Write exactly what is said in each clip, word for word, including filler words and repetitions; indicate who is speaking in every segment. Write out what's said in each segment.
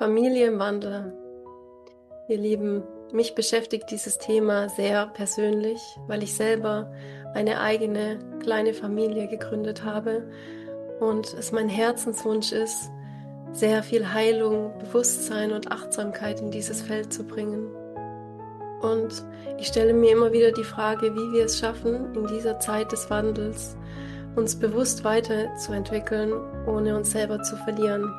Speaker 1: Familie im Wandel. Ihr Lieben, mich beschäftigt dieses Thema sehr persönlich, weil ich selber eine eigene kleine Familie gegründet habe und es mein Herzenswunsch ist, sehr viel Heilung, Bewusstsein und Achtsamkeit in dieses Feld zu bringen. Und ich stelle mir immer wieder die Frage, wie wir es schaffen, in dieser Zeit des Wandels uns bewusst weiterzuentwickeln, ohne uns selber zu verlieren.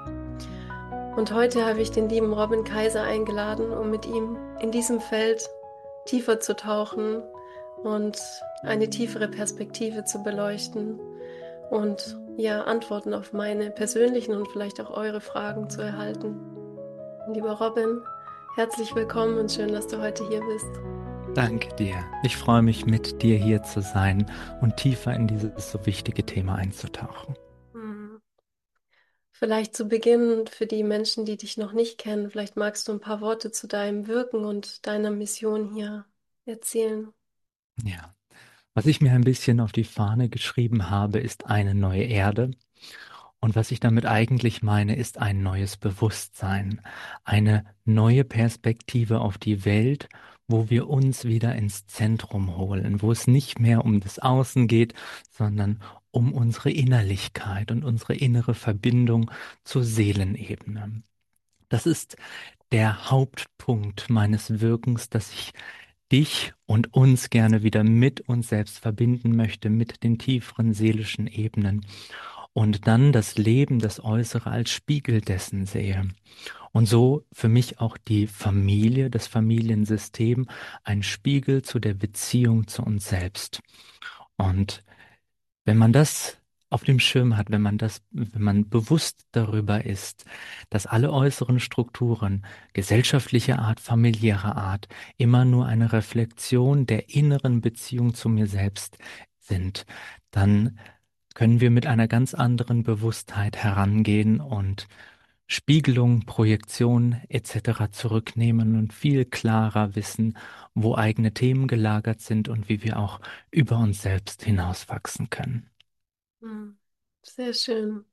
Speaker 1: Und heute habe ich den lieben Robin Kaiser eingeladen, um mit ihm in diesem Feld tiefer zu tauchen und eine tiefere Perspektive zu beleuchten und ja, Antworten auf meine persönlichen und vielleicht auch eure Fragen zu erhalten. Lieber Robin, herzlich willkommen und schön, dass du heute hier bist.
Speaker 2: Danke dir. Ich freue mich, mit dir hier zu sein und tiefer in dieses so wichtige Thema einzutauchen.
Speaker 1: Hm. Vielleicht zu Beginn für die Menschen, die dich noch nicht kennen, vielleicht magst du ein paar Worte zu deinem Wirken und deiner Mission hier erzählen.
Speaker 2: Ja. Was ich mir ein bisschen auf die Fahne geschrieben habe, ist eine neue Erde. Und was ich damit eigentlich meine, ist ein neues Bewusstsein, eine neue Perspektive auf die Welt, wo wir uns wieder ins Zentrum holen, wo es nicht mehr um das Außen geht, sondern um unsere Innerlichkeit und unsere innere Verbindung zur Seelenebene. Das ist der Hauptpunkt meines Wirkens, dass ich dich und uns gerne wieder mit uns selbst verbinden möchte, mit den tieferen seelischen Ebenen und dann das Leben, das Äußere als Spiegel dessen sehe. Und so für mich auch die Familie, das Familiensystem, ein Spiegel zu der Beziehung zu uns selbst. Und wenn man das auf dem Schirm hat, wenn man das, wenn man bewusst darüber ist, dass alle äußeren Strukturen, gesellschaftlicher Art, familiärer Art, immer nur eine Reflexion der inneren Beziehung zu mir selbst sind, dann können wir mit einer ganz anderen Bewusstheit herangehen und Spiegelung, Projektion et cetera zurücknehmen und viel klarer wissen, wo eigene Themen gelagert sind und wie wir auch über uns selbst hinauswachsen können.
Speaker 1: Hm. Sehr schön.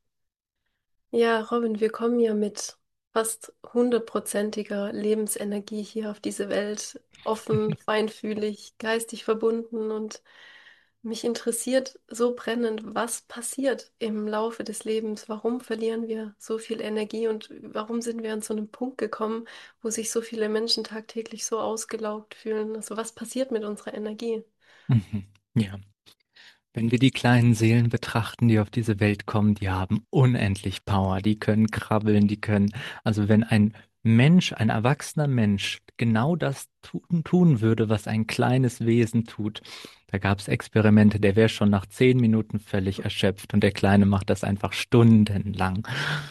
Speaker 1: Ja, Robin, wir kommen ja mit fast hundertprozentiger Lebensenergie hier auf diese Welt, offen, feinfühlig, geistig verbunden und mich interessiert so brennend, was passiert im Laufe des Lebens? Warum verlieren wir so viel Energie und warum sind wir an so einem Punkt gekommen, wo sich so viele Menschen tagtäglich so ausgelaugt fühlen? Also was passiert mit unserer Energie?
Speaker 2: Mhm. Ja. Wenn wir die kleinen Seelen betrachten, die auf diese Welt kommen, die haben unendlich Power, die können krabbeln, die können, also wenn ein Mensch, ein erwachsener Mensch genau das tun, tun würde, was ein kleines Wesen tut, da gab es Experimente, der wäre schon nach zehn Minuten völlig erschöpft und der Kleine macht das einfach stundenlang.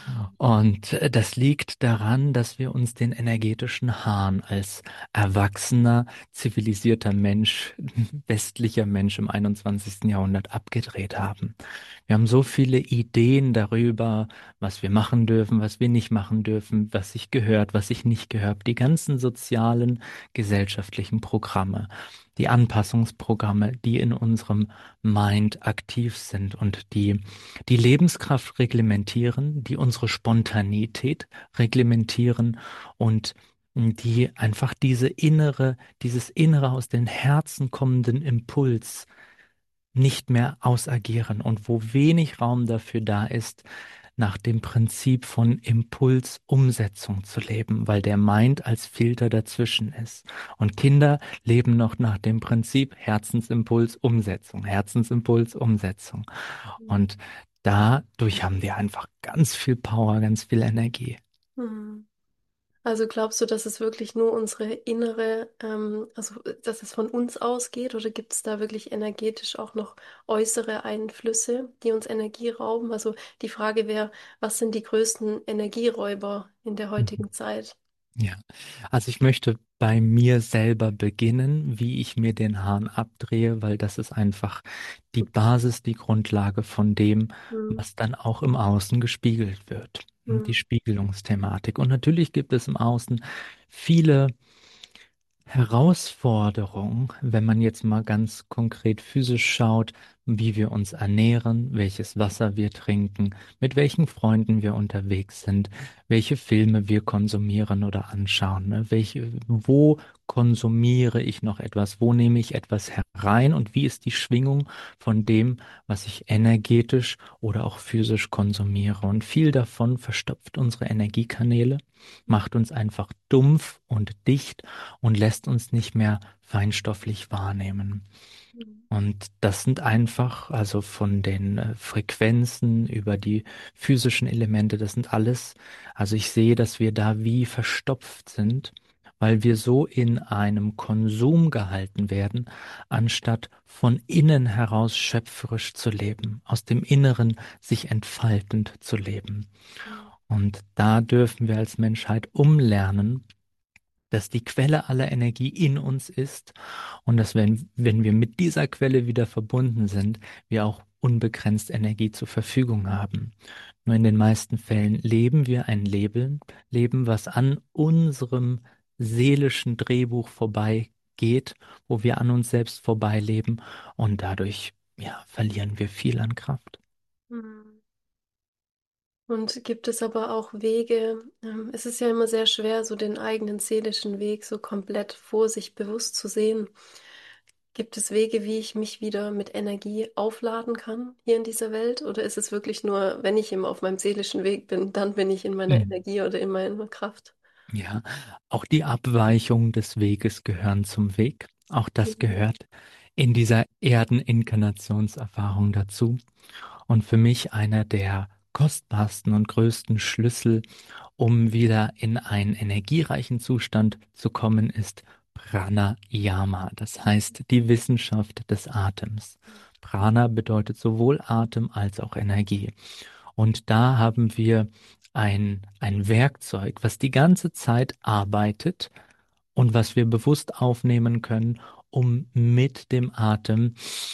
Speaker 2: Und äh, das liegt daran, dass wir uns den energetischen Hahn als erwachsener, zivilisierter Mensch, westlicher Mensch im einundzwanzigsten. Jahrhundert abgedreht haben. Wir haben so viele Ideen darüber, was wir machen dürfen, was wir nicht machen dürfen, was sich gehört, was sich nicht gehört. Die ganzen sozialen, gesellschaftlichen Programme, die Anpassungsprogramme, die in unserem Mind aktiv sind und die die Lebenskraft reglementieren, die unsere Spontanität reglementieren und die einfach diese innere, dieses innere aus den Herzen kommenden Impuls nicht mehr ausagieren und wo wenig Raum dafür da ist, nach dem Prinzip von Impulsumsetzung zu leben, weil der Mind als Filter dazwischen ist. Und Kinder leben noch nach dem Prinzip Herzensimpuls-Umsetzung, Herzensimpuls-Umsetzung. Und dadurch haben wir einfach ganz viel Power, ganz viel Energie.
Speaker 1: Hm. Also glaubst du, dass es wirklich nur unsere innere, ähm, also dass es von uns ausgeht, oder gibt es da wirklich energetisch auch noch äußere Einflüsse, die uns Energie rauben? Also die Frage wäre, was sind die größten Energieräuber in der
Speaker 2: Mhm.
Speaker 1: heutigen Zeit?
Speaker 2: Ja, also ich möchte bei mir selber beginnen, wie ich mir den Hahn abdrehe, weil das ist einfach die Basis, die Grundlage von dem,
Speaker 1: Hm.
Speaker 2: was dann auch im Außen gespiegelt wird.
Speaker 1: Hm.
Speaker 2: Die Spiegelungsthematik. Und natürlich gibt es im Außen viele Herausforderungen, wenn man jetzt mal ganz konkret physisch schaut, wie wir uns ernähren, welches Wasser wir trinken, mit welchen Freunden wir unterwegs sind, welche Filme wir konsumieren oder anschauen, ne? Welche, wo konsumiere ich noch etwas, wo nehme ich etwas herein und wie ist die Schwingung von dem, was ich energetisch oder auch physisch konsumiere. Und viel davon verstopft unsere Energiekanäle, macht uns einfach dumpf und dicht und lässt uns nicht mehr feinstofflich wahrnehmen.
Speaker 1: Mhm.
Speaker 2: Und das sind einfach, also von den äh, Frequenzen über die physischen Elemente, das sind alles, also ich sehe, dass wir da wie verstopft sind, weil wir so in einem Konsum gehalten werden, anstatt von innen heraus schöpferisch zu leben, aus dem Inneren sich entfaltend zu leben.
Speaker 1: Mhm.
Speaker 2: Und da dürfen wir als Menschheit umlernen, dass die Quelle aller Energie in uns ist und dass wenn, wenn wir mit dieser Quelle wieder verbunden sind, wir auch unbegrenzt Energie zur Verfügung haben. Nur in den meisten Fällen leben wir ein Leben, Leben, was an unserem seelischen Drehbuch vorbeigeht, wo wir an uns selbst vorbeileben und dadurch, ja, verlieren wir viel an Kraft.
Speaker 1: Mhm. Und gibt es aber auch Wege, ähm, es ist ja immer sehr schwer, so den eigenen seelischen Weg so komplett vor sich bewusst zu sehen. Gibt es Wege, wie ich mich wieder mit Energie aufladen kann hier in dieser Welt? Oder ist es wirklich nur, wenn ich immer auf meinem seelischen Weg bin, dann bin ich in meiner
Speaker 2: Mhm.
Speaker 1: Energie oder in meiner Kraft?
Speaker 2: Ja, auch die Abweichungen des Weges gehören zum Weg. Auch das
Speaker 1: Mhm.
Speaker 2: gehört in dieser Erdeninkarnationserfahrung dazu. Und für mich einer der kostbarsten und größten Schlüssel, um wieder in einen energiereichen Zustand zu kommen, ist Pranayama. Das heißt die Wissenschaft des Atems. Prana bedeutet sowohl Atem als auch Energie. Und da haben wir ein, ein Werkzeug, was die ganze Zeit arbeitet und was wir bewusst aufnehmen können, um mit dem Atem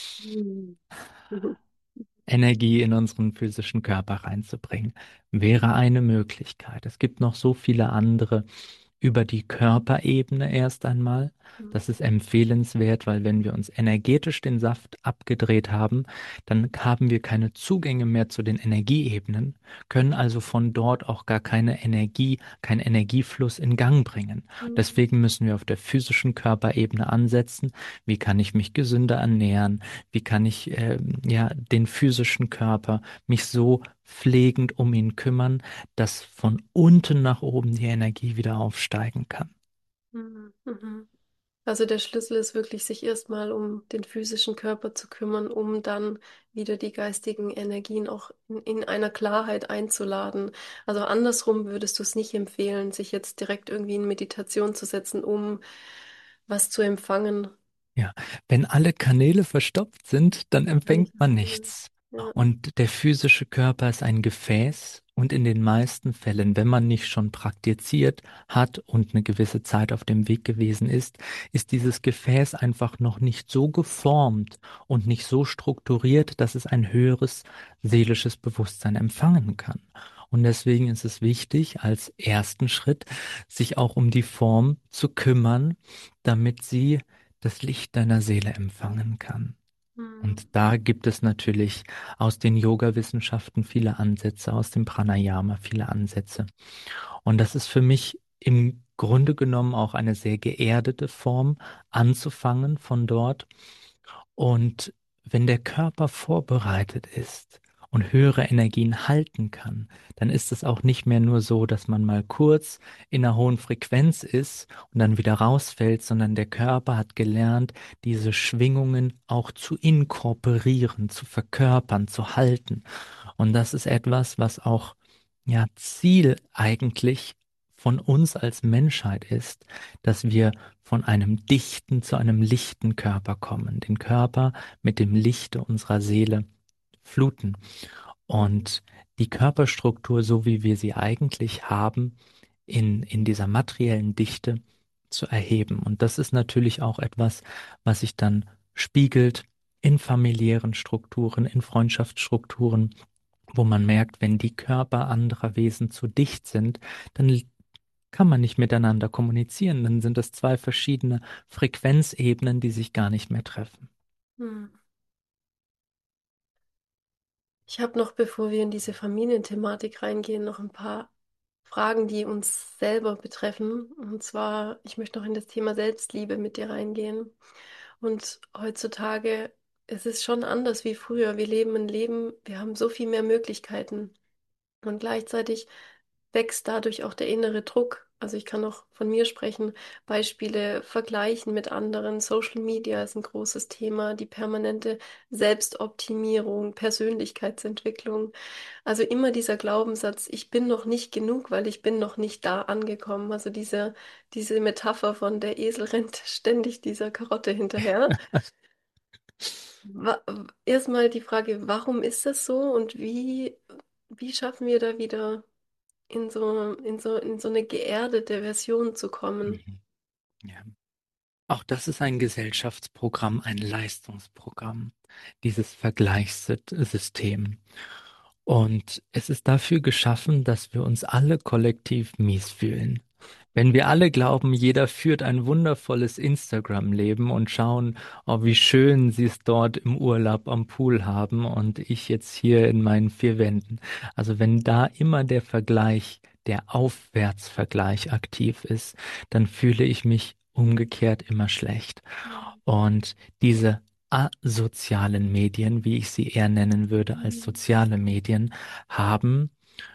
Speaker 1: Mhm. Mhm.
Speaker 2: Energie in unseren physischen Körper reinzubringen. Wäre eine Möglichkeit. Es gibt noch so viele andere über die Körperebene erst einmal. Das ist empfehlenswert, weil wenn wir uns energetisch den Saft abgedreht haben, dann haben wir keine Zugänge mehr zu den Energieebenen, können also von dort auch gar keine Energie, keinen Energiefluss in Gang bringen.
Speaker 1: Mhm.
Speaker 2: Deswegen müssen wir auf der physischen Körperebene ansetzen. Wie kann ich mich gesünder ernähren? Wie kann ich äh, ja den physischen Körper mich so pflegend um ihn kümmern, dass von unten nach oben die Energie wieder aufsteigen kann?
Speaker 1: Mhm. Mhm. Also der Schlüssel ist wirklich, sich erstmal um den physischen Körper zu kümmern, um dann wieder die geistigen Energien auch in, in einer Klarheit einzuladen. Also andersrum würdest du es nicht empfehlen, sich jetzt direkt irgendwie in Meditation zu setzen, um was zu empfangen.
Speaker 2: Ja, wenn alle Kanäle verstopft sind, dann
Speaker 1: Kann
Speaker 2: empfängt
Speaker 1: ich
Speaker 2: man
Speaker 1: empfehlen.
Speaker 2: nichts.
Speaker 1: Ja.
Speaker 2: Und der physische Körper ist ein Gefäß und in den meisten Fällen, wenn man nicht schon praktiziert hat und eine gewisse Zeit auf dem Weg gewesen ist, ist dieses Gefäß einfach noch nicht so geformt und nicht so strukturiert, dass es ein höheres seelisches Bewusstsein empfangen kann. Und deswegen ist es wichtig, als ersten Schritt, sich auch um die Form zu kümmern, damit sie das Licht deiner Seele empfangen kann. Und
Speaker 1: Mhm.
Speaker 2: da gibt es natürlich aus den Yoga-Wissenschaften viele Ansätze, aus dem Pranayama viele Ansätze. Und das ist für mich im Grunde genommen auch eine sehr geerdete Form, anzufangen von dort. Und wenn der Körper vorbereitet ist und höhere Energien halten kann, dann ist es auch nicht mehr nur so, dass man mal kurz in einer hohen Frequenz ist und dann wieder rausfällt, sondern der Körper hat gelernt, diese Schwingungen auch zu inkorporieren, zu verkörpern, zu halten. Und das ist etwas, was auch ja Ziel eigentlich von uns als Menschheit ist, dass wir von einem dichten zu einem lichten Körper kommen, den Körper mit dem Lichte unserer Seele fluten
Speaker 1: Mhm.
Speaker 2: und die Körperstruktur, so wie wir sie eigentlich haben, in, in dieser materiellen Dichte zu erheben. Und das ist natürlich auch etwas, was sich dann spiegelt in familiären Strukturen, in Freundschaftsstrukturen, wo man merkt, wenn die Körper anderer Wesen zu dicht sind, dann kann man nicht miteinander kommunizieren. Dann sind es zwei verschiedene Frequenzebenen, die sich gar nicht mehr treffen.
Speaker 1: Mhm. Ich habe noch, bevor wir in diese Familienthematik reingehen, noch ein paar Fragen, die uns selber betreffen. Und zwar, ich möchte noch in das Thema Selbstliebe mit dir reingehen. Und heutzutage, es ist schon anders wie früher. Wir leben ein Leben, wir haben so viel mehr Möglichkeiten. Und gleichzeitig wächst dadurch auch der innere Druck. Also ich kann auch von mir sprechen, Beispiele vergleichen mit anderen. Social Media ist ein großes Thema, die permanente Selbstoptimierung, Persönlichkeitsentwicklung. Also immer dieser Glaubenssatz, ich bin noch nicht genug, weil ich bin noch nicht da angekommen. Also diese, diese Metapher von der Esel rennt ständig dieser Karotte hinterher. Wa- Erstmal die Frage, warum ist das so und wie, wie schaffen wir da wieder in so, in so, in so eine geerdete Version zu kommen?
Speaker 2: Mhm. Ja. Auch das ist ein Gesellschaftsprogramm, ein Leistungsprogramm, dieses Vergleichssystem. Und es ist dafür geschaffen, dass wir uns alle kollektiv mies fühlen. Wenn wir alle glauben, jeder führt ein wundervolles Instagram-Leben und schauen, oh, wie schön sie es dort im Urlaub am Pool haben und ich jetzt hier in meinen vier Wänden. Also wenn da immer der Vergleich, der Aufwärtsvergleich aktiv ist, dann fühle ich mich umgekehrt immer schlecht. Und diese asozialen Medien, wie ich sie eher nennen würde als
Speaker 1: Mhm.
Speaker 2: soziale Medien, haben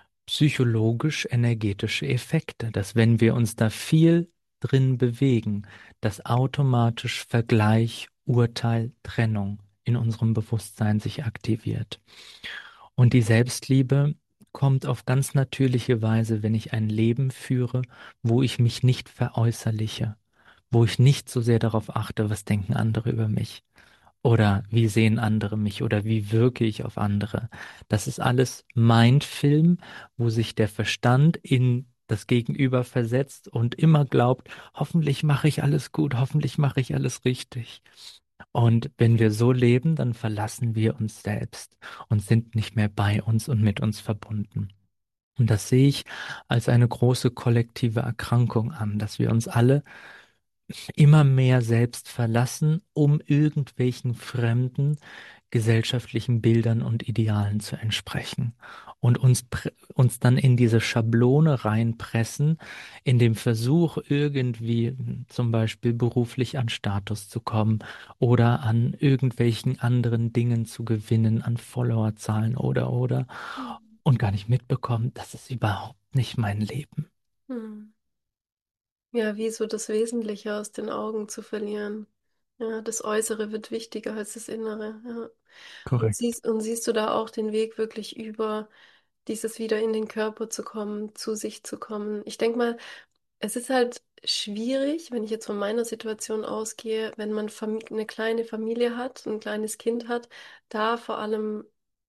Speaker 2: psychologisch-energetische Effekte, dass wenn wir uns da viel drin bewegen, dass automatisch Vergleich, Urteil, Trennung in unserem Bewusstsein sich aktiviert. Und die Selbstliebe kommt auf ganz natürliche Weise, wenn ich ein Leben führe, wo ich mich nicht veräußerliche, wo ich nicht so sehr darauf achte, was denken andere über mich. Oder wie sehen andere mich oder wie wirke ich auf andere? Das ist alles Mindfilm, wo sich der Verstand in das Gegenüber versetzt und immer glaubt, hoffentlich mache ich alles gut, hoffentlich mache ich alles richtig. Und wenn wir so leben, dann verlassen wir uns selbst und sind nicht mehr bei uns und mit uns verbunden. Und das sehe ich als eine große kollektive Erkrankung an, dass wir uns alle immer mehr selbst verlassen, um irgendwelchen fremden gesellschaftlichen Bildern und Idealen zu entsprechen und uns, pr- uns dann in diese Schablone reinpressen, in dem Versuch, irgendwie hm, zum Beispiel beruflich an Status zu kommen oder an irgendwelchen anderen Dingen zu gewinnen, an Followerzahlen oder oder und gar nicht mitbekommen, das ist überhaupt nicht mein Leben.
Speaker 1: Mhm. Ja, wie so das Wesentliche aus den Augen zu verlieren. Ja, das Äußere wird wichtiger als das Innere. Ja. Und
Speaker 2: Korrekt.
Speaker 1: siehst, und siehst du da auch den Weg wirklich über dieses wieder in den Körper zu kommen, zu sich zu kommen? Ich denke mal, es ist halt schwierig, wenn ich jetzt von meiner Situation ausgehe, wenn man Fam eine kleine Familie hat, ein kleines Kind hat, da vor allem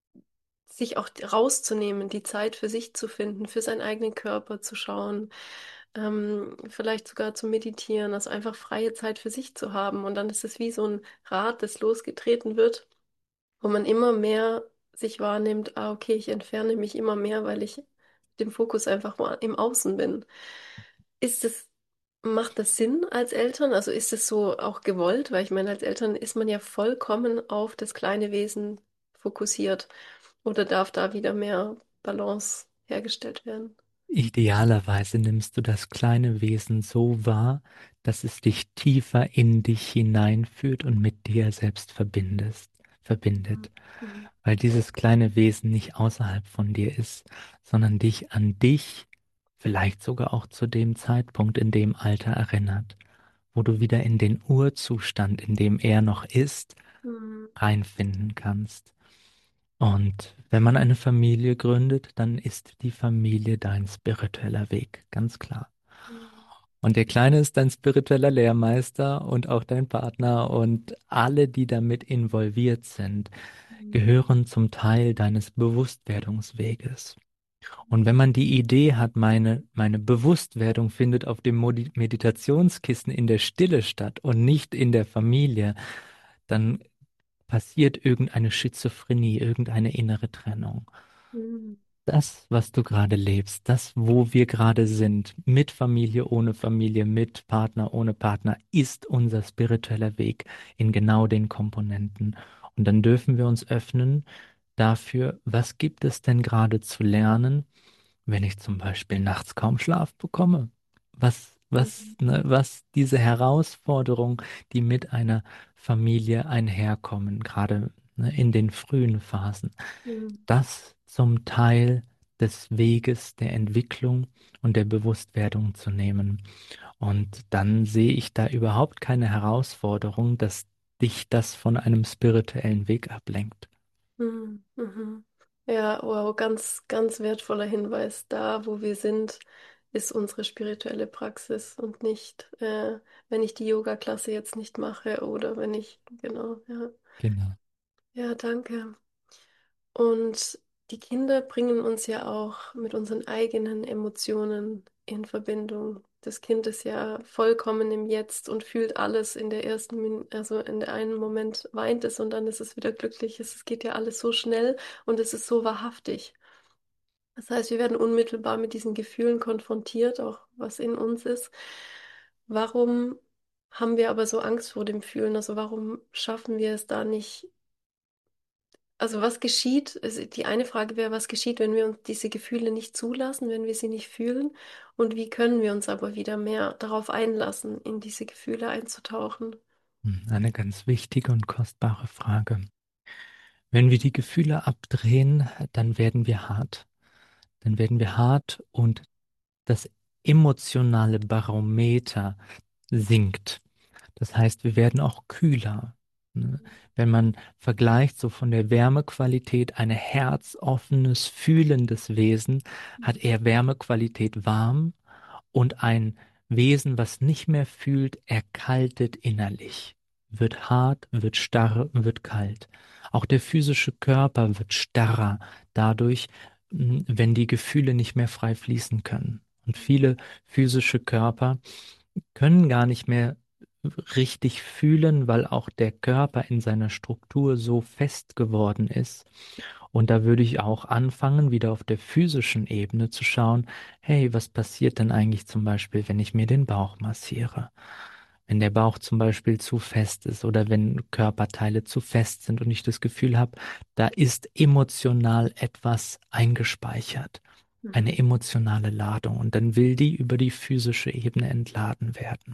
Speaker 1: sich auch rauszunehmen, die Zeit für sich zu finden, für seinen eigenen Körper zu schauen, ähm, vielleicht sogar zu meditieren, also einfach freie Zeit für sich zu haben. Und dann ist es wie so ein Rad, das losgetreten wird, wo man immer mehr sich wahrnimmt, ah, okay, ich entferne mich immer mehr, weil ich dem Fokus einfach mal im Außen bin. Ist es, macht das Sinn als Eltern? Also ist es so auch gewollt? Weil ich meine, als Eltern ist man ja vollkommen auf das kleine Wesen fokussiert. Oder darf da wieder mehr Balance hergestellt werden?
Speaker 2: Idealerweise nimmst du das kleine Wesen so wahr, dass es dich tiefer in dich hineinführt und mit dir selbst verbindest, verbindet.
Speaker 1: Mhm.
Speaker 2: Weil dieses kleine Wesen nicht außerhalb von dir ist, sondern dich an dich, vielleicht sogar auch zu dem Zeitpunkt in dem Alter erinnert, wo du wieder in den Urzustand, in dem er noch ist,
Speaker 1: Mhm.
Speaker 2: reinfinden kannst. Und wenn man eine Familie gründet, dann ist die Familie dein spiritueller Weg, ganz klar.
Speaker 1: Mhm.
Speaker 2: Und der Kleine ist dein spiritueller Lehrmeister und auch dein Partner und alle, die damit involviert sind,
Speaker 1: Mhm.
Speaker 2: gehören zum Teil deines Bewusstwerdungsweges. Und wenn man die Idee hat, meine, meine Bewusstwerdung findet auf dem Modi Meditationskissen in der Stille statt und nicht in der Familie, dann passiert irgendeine Schizophrenie, irgendeine innere Trennung.
Speaker 1: Mhm.
Speaker 2: Das, was du gerade lebst, das, wo wir gerade sind, mit Familie, ohne Familie, mit Partner, ohne Partner, ist unser spiritueller Weg in genau den Komponenten. Und dann dürfen wir uns öffnen dafür, was gibt es denn gerade zu lernen, wenn ich zum Beispiel nachts kaum Schlaf bekomme? Was, was,
Speaker 1: Mhm.
Speaker 2: ne, was diese Herausforderungen, die mit einer Familie einherkommen, gerade ne, in den frühen Phasen,
Speaker 1: Mhm.
Speaker 2: das zum Teil des Weges der Entwicklung und der Bewusstwerdung zu nehmen. Und dann sehe ich da überhaupt keine Herausforderung, dass dich das von einem spirituellen Weg ablenkt.
Speaker 1: Mhm. Mhm. Ja, wow, ganz, ganz wertvoller Hinweis. Da, wo wir sind, ist unsere spirituelle Praxis und nicht, äh, wenn ich die Yoga-Klasse jetzt nicht mache oder wenn ich, genau, ja.
Speaker 2: Genau.
Speaker 1: Ja, danke. Und die Kinder bringen uns ja auch mit unseren eigenen Emotionen in Verbindung. Das Kind ist ja vollkommen im Jetzt und fühlt alles in der ersten, Min also in der einen Moment weint es und dann ist es wieder glücklich. Es geht ja alles so schnell und es ist so wahrhaftig. Das heißt, wir werden unmittelbar mit diesen Gefühlen konfrontiert, auch was in uns ist. Warum haben wir aber so Angst vor dem Fühlen? Also warum schaffen wir es da nicht? Also was geschieht? Also die eine Frage wäre, was geschieht, wenn wir uns diese Gefühle nicht zulassen, wenn wir sie nicht fühlen? Und wie können wir uns aber wieder mehr darauf einlassen, in diese Gefühle einzutauchen?
Speaker 2: Hm, Eine ganz wichtige und kostbare Frage. Wenn wir die Gefühle abdrehen, dann werden wir hart. Dann werden wir hart und das emotionale Barometer sinkt. Das heißt, wir werden auch kühler. Ne? Wenn man vergleicht, so von der Wärmequalität, ein herzoffenes, fühlendes Wesen hat eher Wärmequalität warm und ein Wesen, was nicht mehr fühlt, erkaltet innerlich, wird hart, wird starr, wird kalt. Auch der physische Körper wird starrer dadurch, mh, wenn die Gefühle nicht mehr frei fließen können. Und viele physische Körper können gar nicht mehr richtig fühlen, weil auch der Körper in seiner Struktur so fest geworden ist. Und da würde ich auch anfangen, wieder auf der physischen Ebene zu schauen, hey, was passiert denn eigentlich zum Beispiel, wenn ich mir den Bauch massiere? Wenn der Bauch zum Beispiel zu fest ist oder wenn Körperteile zu fest sind und ich das Gefühl habe, da ist emotional etwas eingespeichert,
Speaker 1: Mhm.
Speaker 2: eine emotionale Ladung und dann will die über die physische Ebene entladen werden.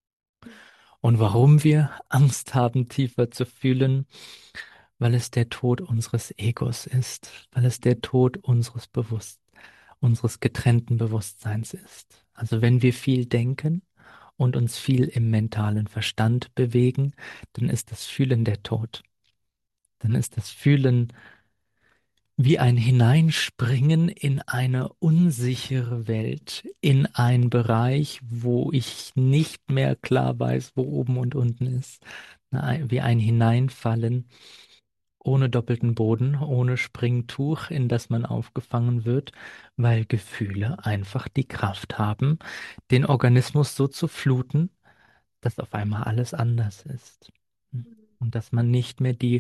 Speaker 2: Und warum wir Angst haben, tiefer zu fühlen, weil es der Tod unseres Egos ist, weil es der Tod unseres Bewusst, unseres getrennten Bewusstseins ist. Also wenn wir viel denken und uns viel im mentalen Verstand bewegen, dann ist das Fühlen der Tod. Dann ist das Fühlen wie ein Hineinspringen in eine unsichere Welt, in einen Bereich, wo ich nicht mehr klar weiß, wo oben und unten ist. Na, Wie ein Hineinfallen ohne doppelten Boden, ohne Springtuch, in das man aufgefangen wird, weil Gefühle einfach die Kraft haben, den Organismus so zu fluten, dass auf einmal alles anders ist. Und dass man nicht mehr die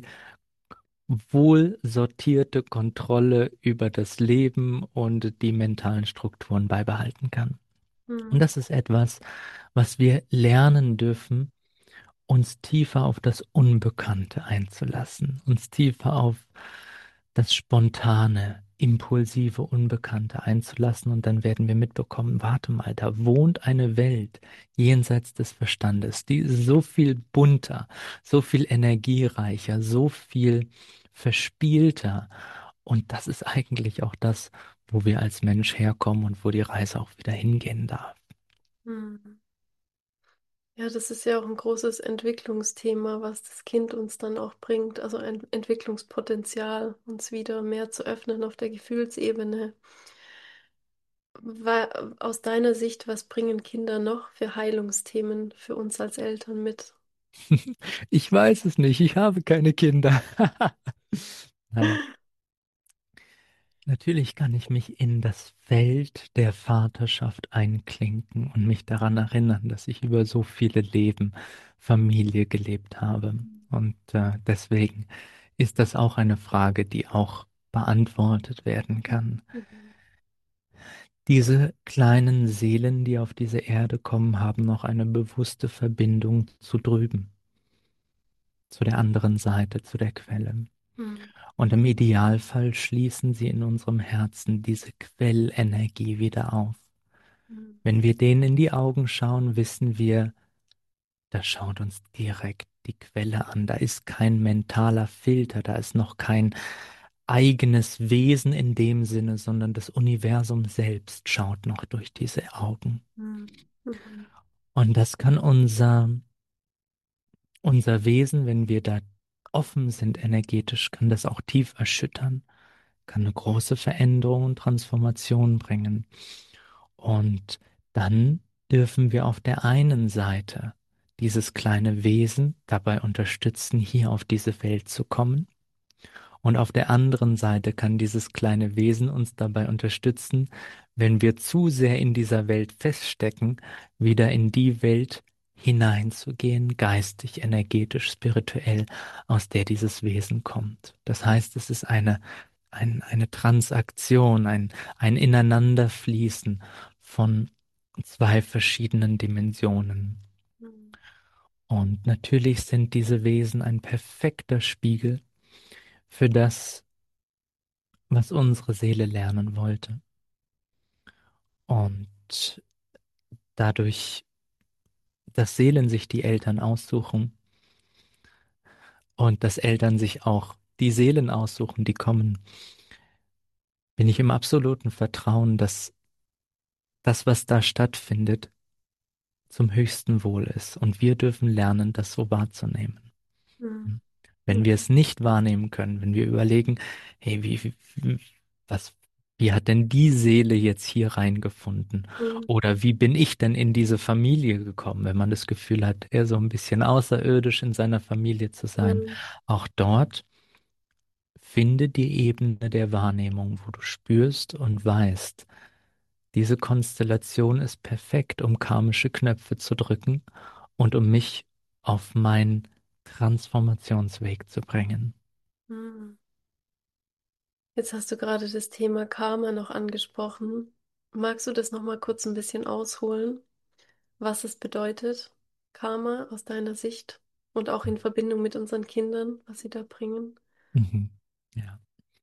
Speaker 2: wohl sortierte Kontrolle über das Leben und die mentalen Strukturen beibehalten kann. Und
Speaker 1: Mhm.
Speaker 2: das ist etwas, was wir lernen dürfen, uns tiefer auf das Unbekannte einzulassen, uns tiefer auf das Spontane, impulsive, Unbekannte einzulassen und dann werden wir mitbekommen, warte mal, da wohnt eine Welt jenseits des Verstandes, die ist so viel bunter, so viel energiereicher, so viel verspielter und das ist eigentlich auch das, wo wir als Mensch herkommen und wo die Reise auch wieder hingehen darf.
Speaker 1: Mhm. Ja, das ist ja auch ein großes Entwicklungsthema, was das Kind uns dann auch bringt, also ein Entwicklungspotenzial, uns wieder mehr zu öffnen auf der Gefühlsebene. Wa- Aus deiner Sicht, was bringen Kinder noch für Heilungsthemen für uns als Eltern mit?
Speaker 2: Ich weiß es nicht, ich habe keine Kinder. Nein, natürlich kann ich mich in das Feld der Vaterschaft einklinken und mich daran erinnern, dass ich über so viele Leben Familie gelebt habe. Und äh, deswegen ist das auch eine Frage, die auch beantwortet werden kann.
Speaker 1: Mhm.
Speaker 2: Diese kleinen Seelen, die auf diese Erde kommen, haben noch eine bewusste Verbindung zu drüben, zu der anderen Seite, zu der Quelle.
Speaker 1: Mhm.
Speaker 2: Und im Idealfall schließen sie in unserem Herzen diese Quellenergie wieder auf.
Speaker 1: Mhm.
Speaker 2: Wenn wir denen in die Augen schauen, wissen wir, da schaut uns direkt die Quelle an. Da ist kein mentaler Filter, da ist noch kein eigenes Wesen in dem Sinne, sondern das Universum selbst schaut noch durch diese Augen.
Speaker 1: Mhm. Mhm.
Speaker 2: Und das kann unser, unser Wesen, wenn wir da offen sind energetisch, kann das auch tief erschüttern, kann eine große Veränderung und Transformation bringen. Und dann dürfen wir auf der einen Seite dieses kleine Wesen dabei unterstützen, hier auf diese Welt zu kommen. Und auf der anderen Seite kann dieses kleine Wesen uns dabei unterstützen, wenn wir zu sehr in dieser Welt feststecken, wieder in die Welt hineinzugehen, geistig, energetisch, spirituell, aus der dieses Wesen kommt. Das heißt, es ist eine, ein, eine Transaktion, ein, ein Ineinanderfließen von zwei verschiedenen Dimensionen.
Speaker 1: Mhm.
Speaker 2: Und natürlich sind diese Wesen ein perfekter Spiegel für das, was unsere Seele lernen wollte. Und dadurch, dass Seelen sich die Eltern aussuchen und dass Eltern sich auch die Seelen aussuchen, die kommen, bin ich im absoluten Vertrauen, dass das, was da stattfindet, zum höchsten Wohl ist. Und wir dürfen lernen, das so wahrzunehmen.
Speaker 1: Mhm.
Speaker 2: Wenn wir es nicht wahrnehmen können, wenn wir überlegen, hey, wie, wie, was, wie hat denn die Seele jetzt hier reingefunden?
Speaker 1: Mhm.
Speaker 2: Oder wie bin ich denn in diese Familie gekommen, wenn man das Gefühl hat, eher so ein bisschen außerirdisch in seiner Familie zu sein?
Speaker 1: Mhm.
Speaker 2: Auch dort finde die Ebene der Wahrnehmung, wo du spürst und weißt, diese Konstellation ist perfekt, um karmische Knöpfe zu drücken und um mich auf meinen Transformationsweg zu bringen.
Speaker 1: Mhm. Jetzt hast du gerade das Thema Karma noch angesprochen. Magst du das noch mal kurz ein bisschen ausholen, was es bedeutet, Karma aus deiner Sicht und auch in Verbindung mit unseren Kindern, was sie da bringen?
Speaker 2: Mhm. Ja.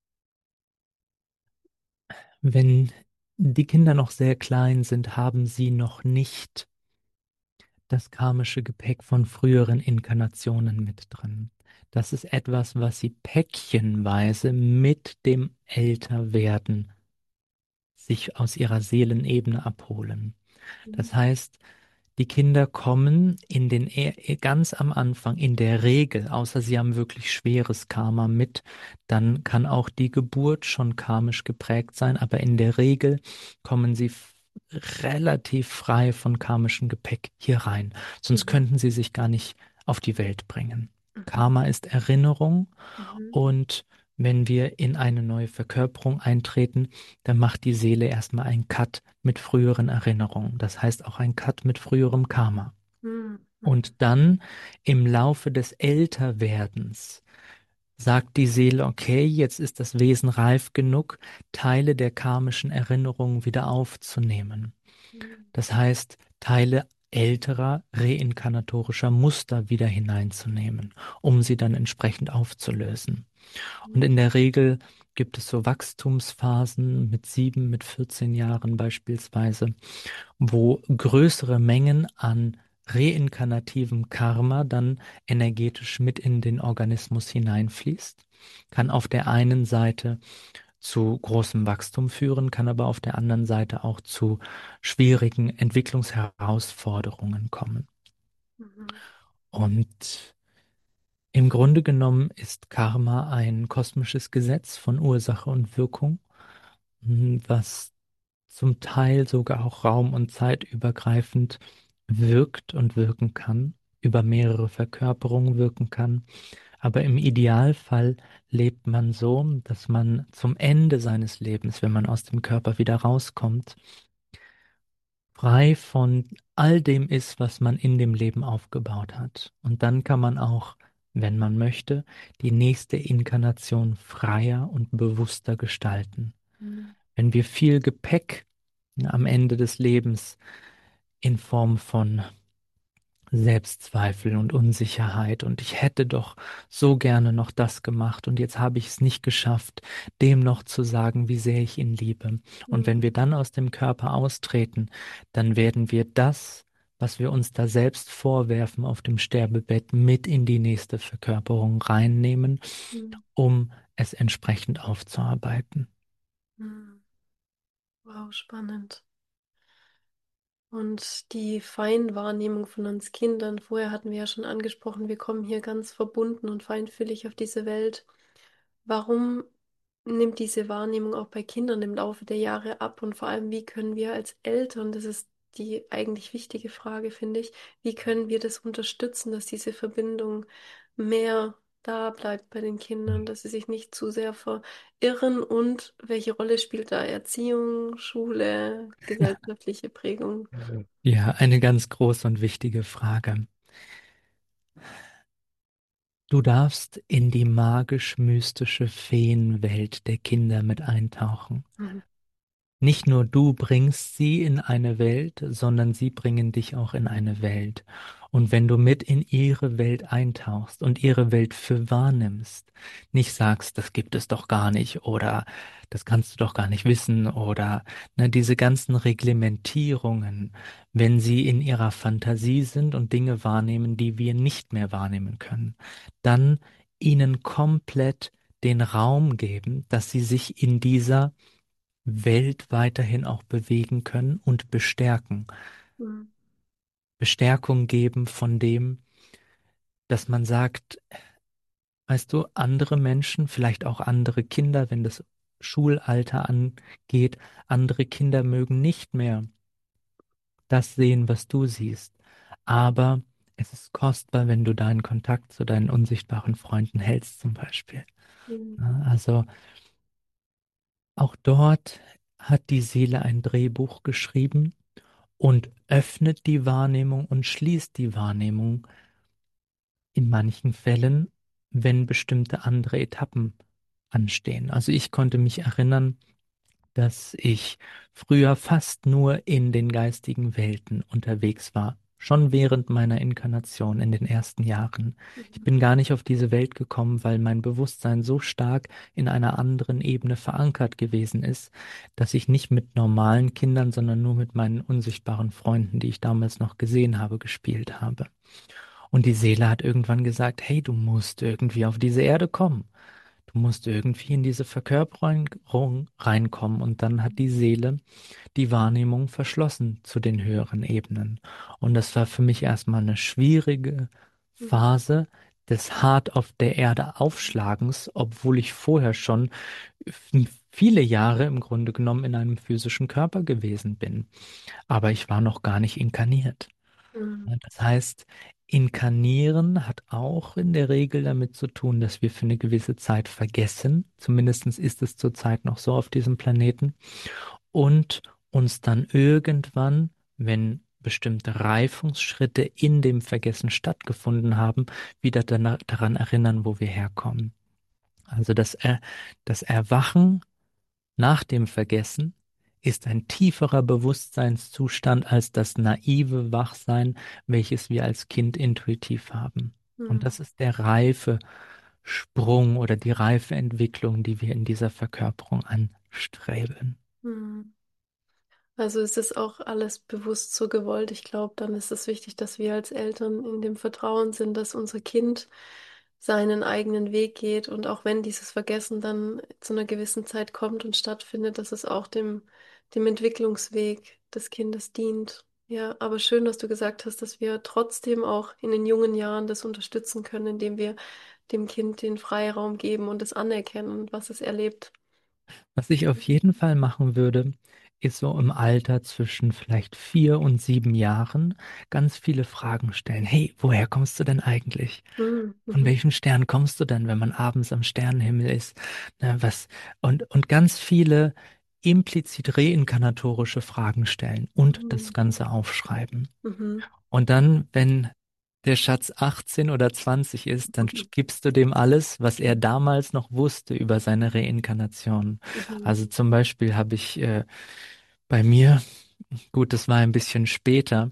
Speaker 2: Wenn die Kinder noch sehr klein sind, haben sie noch nicht das karmische Gepäck von früheren Inkarnationen mit drin. Das ist etwas, was sie päckchenweise mit dem Älterwerden sich aus ihrer Seelenebene abholen.
Speaker 1: Mhm.
Speaker 2: Das heißt, die Kinder kommen in den e- ganz am Anfang in der Regel, außer sie haben wirklich schweres Karma mit, dann kann auch die Geburt schon karmisch geprägt sein, aber in der Regel kommen sie f- relativ frei von karmischem Gepäck hier rein. Sonst
Speaker 1: Mhm.
Speaker 2: könnten sie sich gar nicht auf die Welt bringen.
Speaker 1: Mhm.
Speaker 2: Karma ist Erinnerung
Speaker 1: Mhm.
Speaker 2: und wenn wir in eine neue Verkörperung eintreten, dann macht die Seele erstmal einen Cut mit früheren Erinnerungen. Das heißt auch ein Cut mit früherem Karma.
Speaker 1: Mhm.
Speaker 2: Und dann im Laufe des Älterwerdens sagt die Seele, okay, jetzt ist das Wesen reif genug, Teile der karmischen Erinnerungen wieder aufzunehmen.
Speaker 1: Mhm.
Speaker 2: Das heißt, Teile älterer reinkarnatorischer Muster wieder hineinzunehmen, um sie dann entsprechend aufzulösen. Und in der Regel gibt es so Wachstumsphasen mit sieben, mit vierzehn Jahren beispielsweise, wo größere Mengen an reinkarnativem Karma dann energetisch mit in den Organismus hineinfließt. Kann auf der einen Seite zu großem Wachstum führen, kann aber auf der anderen Seite auch zu schwierigen Entwicklungsherausforderungen kommen.
Speaker 1: Mhm.
Speaker 2: Und im Grunde genommen ist Karma ein kosmisches Gesetz von Ursache und Wirkung, m, was zum Teil sogar auch raum- und zeitübergreifend wirkt und wirken kann, über mehrere Verkörperungen wirken kann. Aber im Idealfall lebt man so, dass man zum Ende seines Lebens, wenn man aus dem Körper wieder rauskommt, frei von all dem ist, was man in dem Leben aufgebaut hat. Und dann kann man auch, wenn man möchte, die nächste Inkarnation freier und bewusster gestalten.
Speaker 1: Mhm.
Speaker 2: Wenn wir viel Gepäck am Ende des Lebens in Form von Selbstzweifel und Unsicherheit und ich hätte doch so gerne noch das gemacht und jetzt habe ich es nicht geschafft, dem noch zu sagen, wie sehr ich ihn liebe. Und wenn
Speaker 1: Mhm.
Speaker 2: wir dann aus dem Körper austreten, dann werden wir das, was wir uns da selbst vorwerfen auf dem Sterbebett, mit in die nächste Verkörperung reinnehmen,
Speaker 1: Mhm.
Speaker 2: um es entsprechend aufzuarbeiten.
Speaker 1: Mhm. Wow, spannend. Und die Feinwahrnehmung von uns Kindern, vorher hatten wir ja schon angesprochen, wir kommen hier ganz verbunden und feinfühlig auf diese Welt. Warum nimmt diese Wahrnehmung auch bei Kindern im Laufe der Jahre ab? Und vor allem, wie können wir als Eltern, das ist die eigentlich wichtige Frage, finde ich, wie können wir das unterstützen, dass diese Verbindung mehr da bleibt bei den Kindern, dass sie sich nicht zu sehr verirren und welche Rolle spielt da Erziehung, Schule, gesellschaftliche Prägung?
Speaker 2: Ja, eine ganz große und wichtige Frage. Du darfst in die magisch-mystische Feenwelt der Kinder mit eintauchen.
Speaker 1: Mhm.
Speaker 2: Nicht nur du bringst sie in eine Welt, sondern sie bringen dich auch in eine Welt. Und wenn du mit in ihre Welt eintauchst und ihre Welt für wahr nimmst, nicht sagst, das gibt es doch gar nicht oder das kannst du doch gar nicht wissen oder ne, diese ganzen Reglementierungen, wenn sie in ihrer Fantasie sind und Dinge wahrnehmen, die wir nicht mehr wahrnehmen können, dann ihnen komplett den Raum geben, dass sie sich in dieser Welt weiterhin auch bewegen können und bestärken.
Speaker 1: Mhm.
Speaker 2: Bestärkung geben von dem, dass man sagt, weißt du, andere Menschen, vielleicht auch andere Kinder, wenn das Schulalter angeht, andere Kinder mögen nicht mehr das sehen, was du siehst. Aber es ist kostbar, wenn du deinen Kontakt zu deinen unsichtbaren Freunden hältst, zum Beispiel.
Speaker 1: Mhm.
Speaker 2: Ja, also auch dort hat die Seele ein Drehbuch geschrieben und öffnet die Wahrnehmung und schließt die Wahrnehmung in manchen Fällen, wenn bestimmte andere Etappen anstehen. Also ich konnte mich erinnern, dass ich früher fast nur in den geistigen Welten unterwegs war, schon während meiner Inkarnation in den ersten Jahren. Ich
Speaker 1: Mhm.
Speaker 2: bin gar nicht auf diese Welt gekommen, weil mein Bewusstsein so stark in einer anderen Ebene verankert gewesen ist, dass ich nicht mit normalen Kindern, sondern nur mit meinen unsichtbaren Freunden, die ich damals noch gesehen habe, gespielt habe. Und die Seele hat irgendwann gesagt, hey, du musst irgendwie auf diese Erde kommen. Du musst irgendwie in diese Verkörperung reinkommen. Und dann hat die Seele die Wahrnehmung verschlossen zu den höheren Ebenen. Und das war für mich erstmal eine schwierige
Speaker 1: Mhm.
Speaker 2: Phase des hart auf der Erde Aufschlagens, obwohl ich vorher schon viele Jahre im Grunde genommen in einem physischen Körper gewesen bin. Aber ich war noch gar nicht inkarniert.
Speaker 1: Mhm.
Speaker 2: Ja, das heißt, inkarnieren hat auch in der Regel damit zu tun, dass wir für eine gewisse Zeit vergessen, zumindest ist es zurzeit noch so auf diesem Planeten, und uns dann irgendwann, wenn bestimmte Reifungsschritte in dem Vergessen stattgefunden haben, wieder dana- daran erinnern, wo wir herkommen. Also das, er das Erwachen nach dem Vergessen ist ein tieferer Bewusstseinszustand als das naive Wachsein, welches wir als Kind intuitiv haben. Und
Speaker 1: Mhm.
Speaker 2: das ist der reife Sprung oder die reife Entwicklung, die wir in dieser Verkörperung anstreben.
Speaker 1: Mhm. Also ist es auch alles bewusst so gewollt. Ich glaube, dann ist es wichtig, dass wir als Eltern in dem Vertrauen sind, dass unser Kind seinen eigenen Weg geht und auch wenn dieses Vergessen dann zu einer gewissen Zeit kommt und stattfindet, dass es auch dem, dem Entwicklungsweg des Kindes dient. Ja, aber schön, dass du gesagt hast, dass wir trotzdem auch in den jungen Jahren das unterstützen können, indem wir dem Kind den Freiraum geben und es anerkennen, was es erlebt.
Speaker 2: Was ich auf jeden Fall machen würde, ist so im Alter zwischen vielleicht vier und sieben Jahren ganz viele Fragen stellen. Hey, woher kommst du denn eigentlich?
Speaker 1: Mhm.
Speaker 2: Von
Speaker 1: Mhm.
Speaker 2: welchem Stern kommst du denn, wenn man abends am Sternenhimmel ist? Ne, was, und, und ganz viele implizit reinkarnatorische Fragen stellen und das
Speaker 1: Mhm.
Speaker 2: Ganze aufschreiben.
Speaker 1: Mhm.
Speaker 2: Und dann, wenn der Schatz achtzehn oder zwanzig ist, dann
Speaker 1: Mhm.
Speaker 2: gibst du dem alles, was er damals noch wusste über seine Reinkarnation.
Speaker 1: Mhm.
Speaker 2: Also zum Beispiel habe ich äh, bei mir, gut, das war ein bisschen später,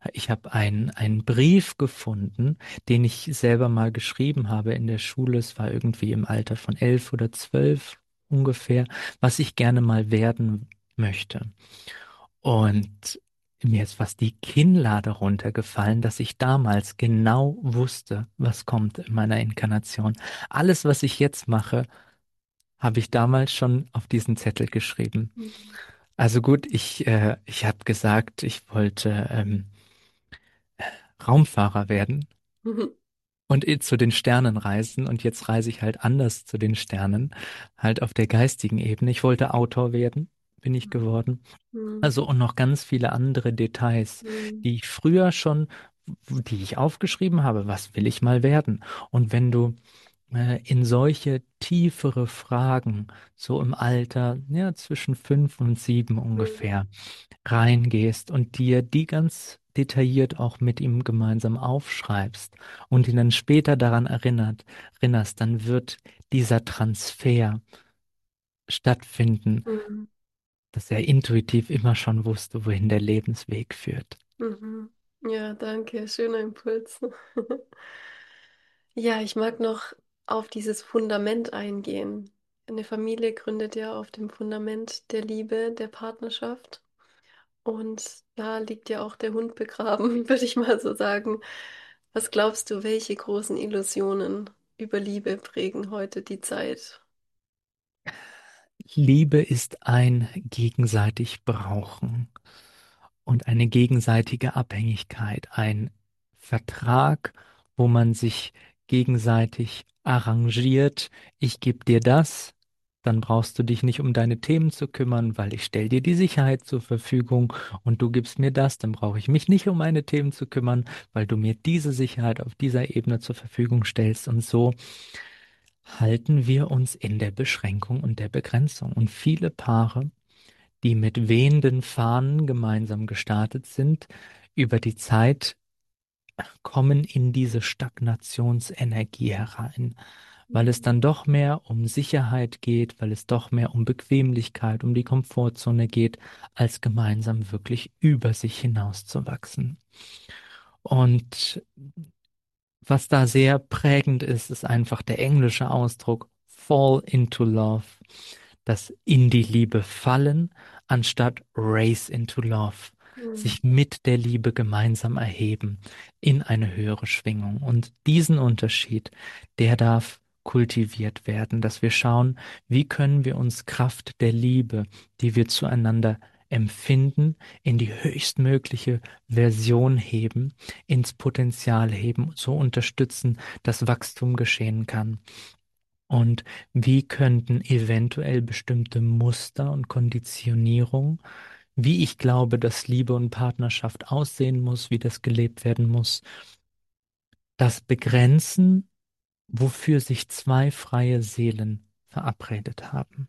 Speaker 2: Ich habe einen, einen Brief gefunden, den ich selber mal geschrieben habe in der Schule. Es war irgendwie im Alter von elf oder zwölf ungefähr, was ich gerne mal werden möchte. Und mir ist fast die Kinnlade runtergefallen, dass ich damals genau wusste, was kommt in meiner Inkarnation. Alles, was ich jetzt mache, habe ich damals schon auf diesen Zettel geschrieben.
Speaker 1: Mhm.
Speaker 2: Also gut, ich, äh, ich habe gesagt, ich wollte ähm, Raumfahrer werden
Speaker 1: Mhm.
Speaker 2: und eh zu den Sternen reisen. Und jetzt reise ich halt anders zu den Sternen, halt auf der geistigen Ebene. Ich wollte Autor werden, bin ich geworden.
Speaker 1: Mhm.
Speaker 2: Also und noch ganz viele andere Details,
Speaker 1: Mhm.
Speaker 2: die ich früher schon, die ich aufgeschrieben habe, was will ich mal werden? Und wenn du äh, in solche tiefere Fragen, so im Alter, ja, zwischen fünf und sieben
Speaker 1: Mhm.
Speaker 2: ungefähr, reingehst und dir die ganz detailliert auch mit ihm gemeinsam aufschreibst und ihn dann später daran erinnert, erinnerst, dann wird dieser Transfer stattfinden,
Speaker 1: Mhm.
Speaker 2: dass er intuitiv immer schon wusste, wohin der Lebensweg führt.
Speaker 1: Mhm. Ja, danke. Schöner Impuls. Ja, ich mag noch auf dieses Fundament eingehen. Eine Familie gründet ja auf dem Fundament der Liebe, der Partnerschaft. Und da liegt ja auch der Hund begraben, würde ich mal so sagen. Was glaubst du, welche großen Illusionen über Liebe prägen heute die Zeit?
Speaker 2: Liebe ist ein gegenseitig Brauchen und eine gegenseitige Abhängigkeit, ein Vertrag, wo man sich gegenseitig arrangiert. Ich gebe dir das, dann brauchst du dich nicht um deine Themen zu kümmern, weil ich stelle dir die Sicherheit zur Verfügung und du gibst mir das, dann brauche ich mich nicht um meine Themen zu kümmern, weil du mir diese Sicherheit auf dieser Ebene zur Verfügung stellst. Und so halten wir uns in der Beschränkung und der Begrenzung. Und viele Paare, die mit wehenden Fahnen gemeinsam gestartet sind, über die Zeit kommen in diese Stagnationsenergie herein, weil es dann doch mehr um Sicherheit geht, weil es doch mehr um Bequemlichkeit, um die Komfortzone geht, als gemeinsam wirklich über sich hinauszuwachsen. Und was da sehr prägend ist, ist einfach der englische Ausdruck fall into love, das in die Liebe fallen, anstatt race into love,
Speaker 1: Mhm.
Speaker 2: sich mit der Liebe gemeinsam erheben in eine höhere Schwingung. Und diesen Unterschied, der darf kultiviert werden, dass wir schauen, wie können wir uns Kraft der Liebe, die wir zueinander empfinden, in die höchstmögliche Version heben, ins Potenzial heben, so unterstützen, dass Wachstum geschehen kann. Und wie könnten eventuell bestimmte Muster und Konditionierung, wie ich glaube, dass Liebe und Partnerschaft aussehen muss, wie das gelebt werden muss, das begrenzen, wofür sich zwei freie Seelen verabredet haben.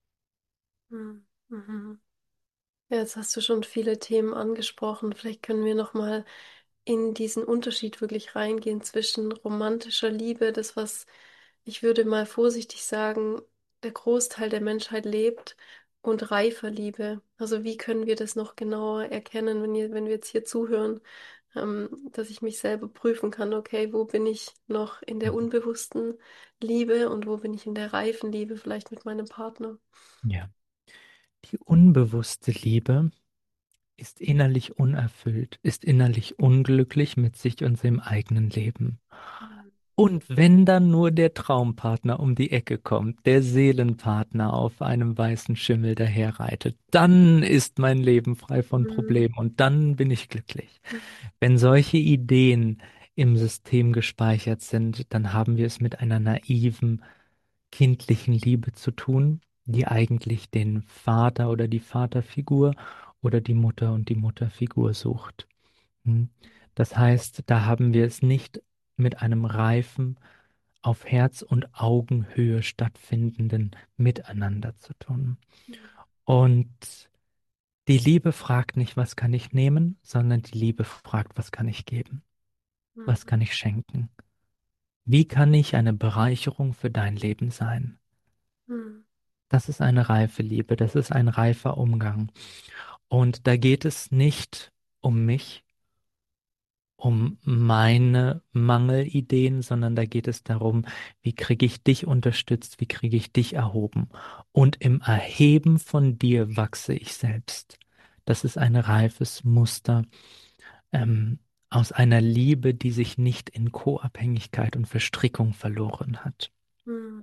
Speaker 1: Mhm. Mhm. Ja, jetzt hast du schon viele Themen angesprochen. Vielleicht können wir noch mal in diesen Unterschied wirklich reingehen zwischen romantischer Liebe, das, was ich würde mal vorsichtig sagen, der Großteil der Menschheit lebt, und reifer Liebe. Also wie können wir das noch genauer erkennen, wenn ihr, wenn wir jetzt hier zuhören, ähm, dass ich mich selber prüfen kann, okay, wo bin ich noch in der
Speaker 2: Mhm.
Speaker 1: unbewussten Liebe und wo bin ich in der reifen Liebe, vielleicht mit meinem Partner.
Speaker 2: Ja. Die unbewusste Liebe ist innerlich unerfüllt, ist innerlich unglücklich mit sich und seinem eigenen Leben.
Speaker 1: Mhm.
Speaker 2: Und wenn dann nur der Traumpartner um die Ecke kommt, der Seelenpartner auf einem weißen Schimmel daherreitet, dann ist mein Leben frei von
Speaker 1: Mhm.
Speaker 2: Problemen und dann bin ich glücklich. Wenn solche Ideen im System gespeichert sind, dann haben wir es mit einer naiven, kindlichen Liebe zu tun, die eigentlich den Vater oder die Vaterfigur oder die Mutter und die Mutterfigur sucht. Hm. Das heißt, da haben wir es nicht mit einem reifen, auf Herz- und Augenhöhe stattfindenden Miteinander zu tun. Und die Liebe fragt nicht, was kann ich nehmen, sondern die Liebe fragt, was kann ich geben, was
Speaker 1: Mhm.
Speaker 2: kann ich schenken. Wie kann ich eine Bereicherung für dein Leben sein?
Speaker 1: Mhm.
Speaker 2: Das ist eine reife Liebe, das ist ein reifer Umgang. Und da geht es nicht um mich, um meine Mangelideen, sondern da geht es darum, wie kriege ich dich unterstützt, wie kriege ich dich erhoben. Und im Erheben von dir wachse ich selbst. Das ist ein reifes Muster ähm, aus einer Liebe, die sich nicht in Co-Abhängigkeit und Verstrickung verloren hat.
Speaker 1: Hm.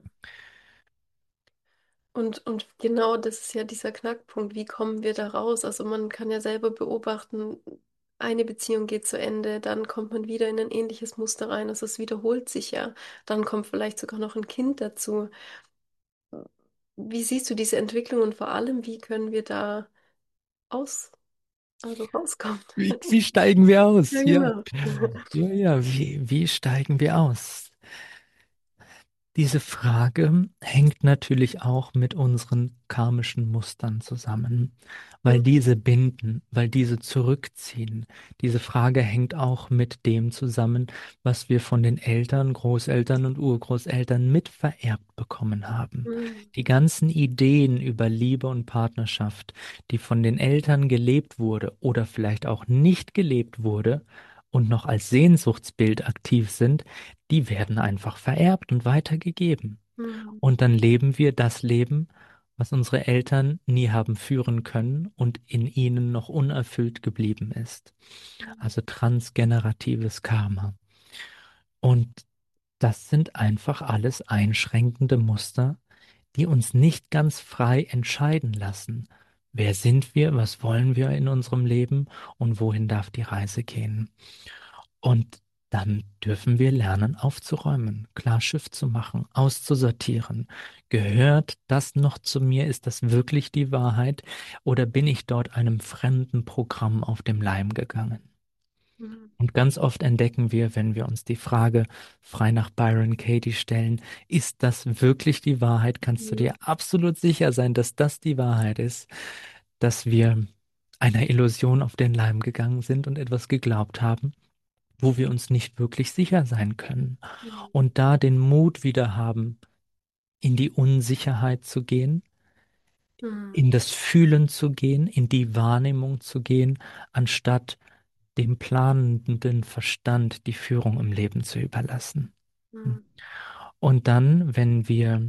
Speaker 1: Und, und genau das ist ja dieser Knackpunkt. Wie kommen wir da raus? Also man kann ja selber beobachten, eine Beziehung geht zu Ende, dann kommt man wieder in ein ähnliches Muster rein. Also es wiederholt sich ja. Dann kommt vielleicht sogar noch ein Kind dazu. Wie siehst du diese Entwicklung und vor allem, wie können wir da aus, also rauskommen?
Speaker 2: Wie, wie steigen wir
Speaker 1: Ja,
Speaker 2: aus? Ja,
Speaker 1: genau.
Speaker 2: ja, ja, wie, wie steigen wir aus? Diese Frage hängt natürlich auch mit unseren karmischen Mustern zusammen, weil diese binden, weil diese zurückziehen. Diese Frage hängt auch mit dem zusammen, was wir von den Eltern, Großeltern und Urgroßeltern mitvererbt bekommen haben.
Speaker 1: Hm,
Speaker 2: Die ganzen Ideen über Liebe und Partnerschaft, die von den Eltern gelebt wurde oder vielleicht auch nicht gelebt wurde und noch als Sehnsuchtsbild aktiv sind, die werden einfach vererbt und weitergegeben.
Speaker 1: hm,
Speaker 2: Und dann leben wir das Leben, was unsere Eltern nie haben führen können und in ihnen noch unerfüllt geblieben ist. Also transgeneratives Karma. Und das sind einfach alles einschränkende Muster, die uns nicht ganz frei entscheiden lassen. Wer sind wir? Was wollen wir in unserem Leben? Und wohin darf die Reise gehen? Und dann dürfen wir lernen, aufzuräumen, klar Schiff zu machen, auszusortieren. Gehört das noch zu mir? Ist das wirklich die Wahrheit? Oder bin ich dort einem fremden Programm auf dem Leim gegangen?
Speaker 1: hm,
Speaker 2: Und ganz oft entdecken wir, wenn wir uns die Frage frei nach Byron Katie stellen, ist das wirklich die Wahrheit? Kannst du
Speaker 1: hm,
Speaker 2: dir absolut sicher sein, dass das die Wahrheit ist, dass wir einer Illusion auf den Leim gegangen sind und etwas geglaubt haben, wo wir uns nicht wirklich sicher sein können.
Speaker 1: hm,
Speaker 2: Und da den Mut wieder haben, in die Unsicherheit zu gehen,
Speaker 1: hm,
Speaker 2: in das Fühlen zu gehen, in die Wahrnehmung zu gehen, anstatt dem planenden Verstand die Führung im Leben zu überlassen.
Speaker 1: hm,
Speaker 2: Und dann, wenn wir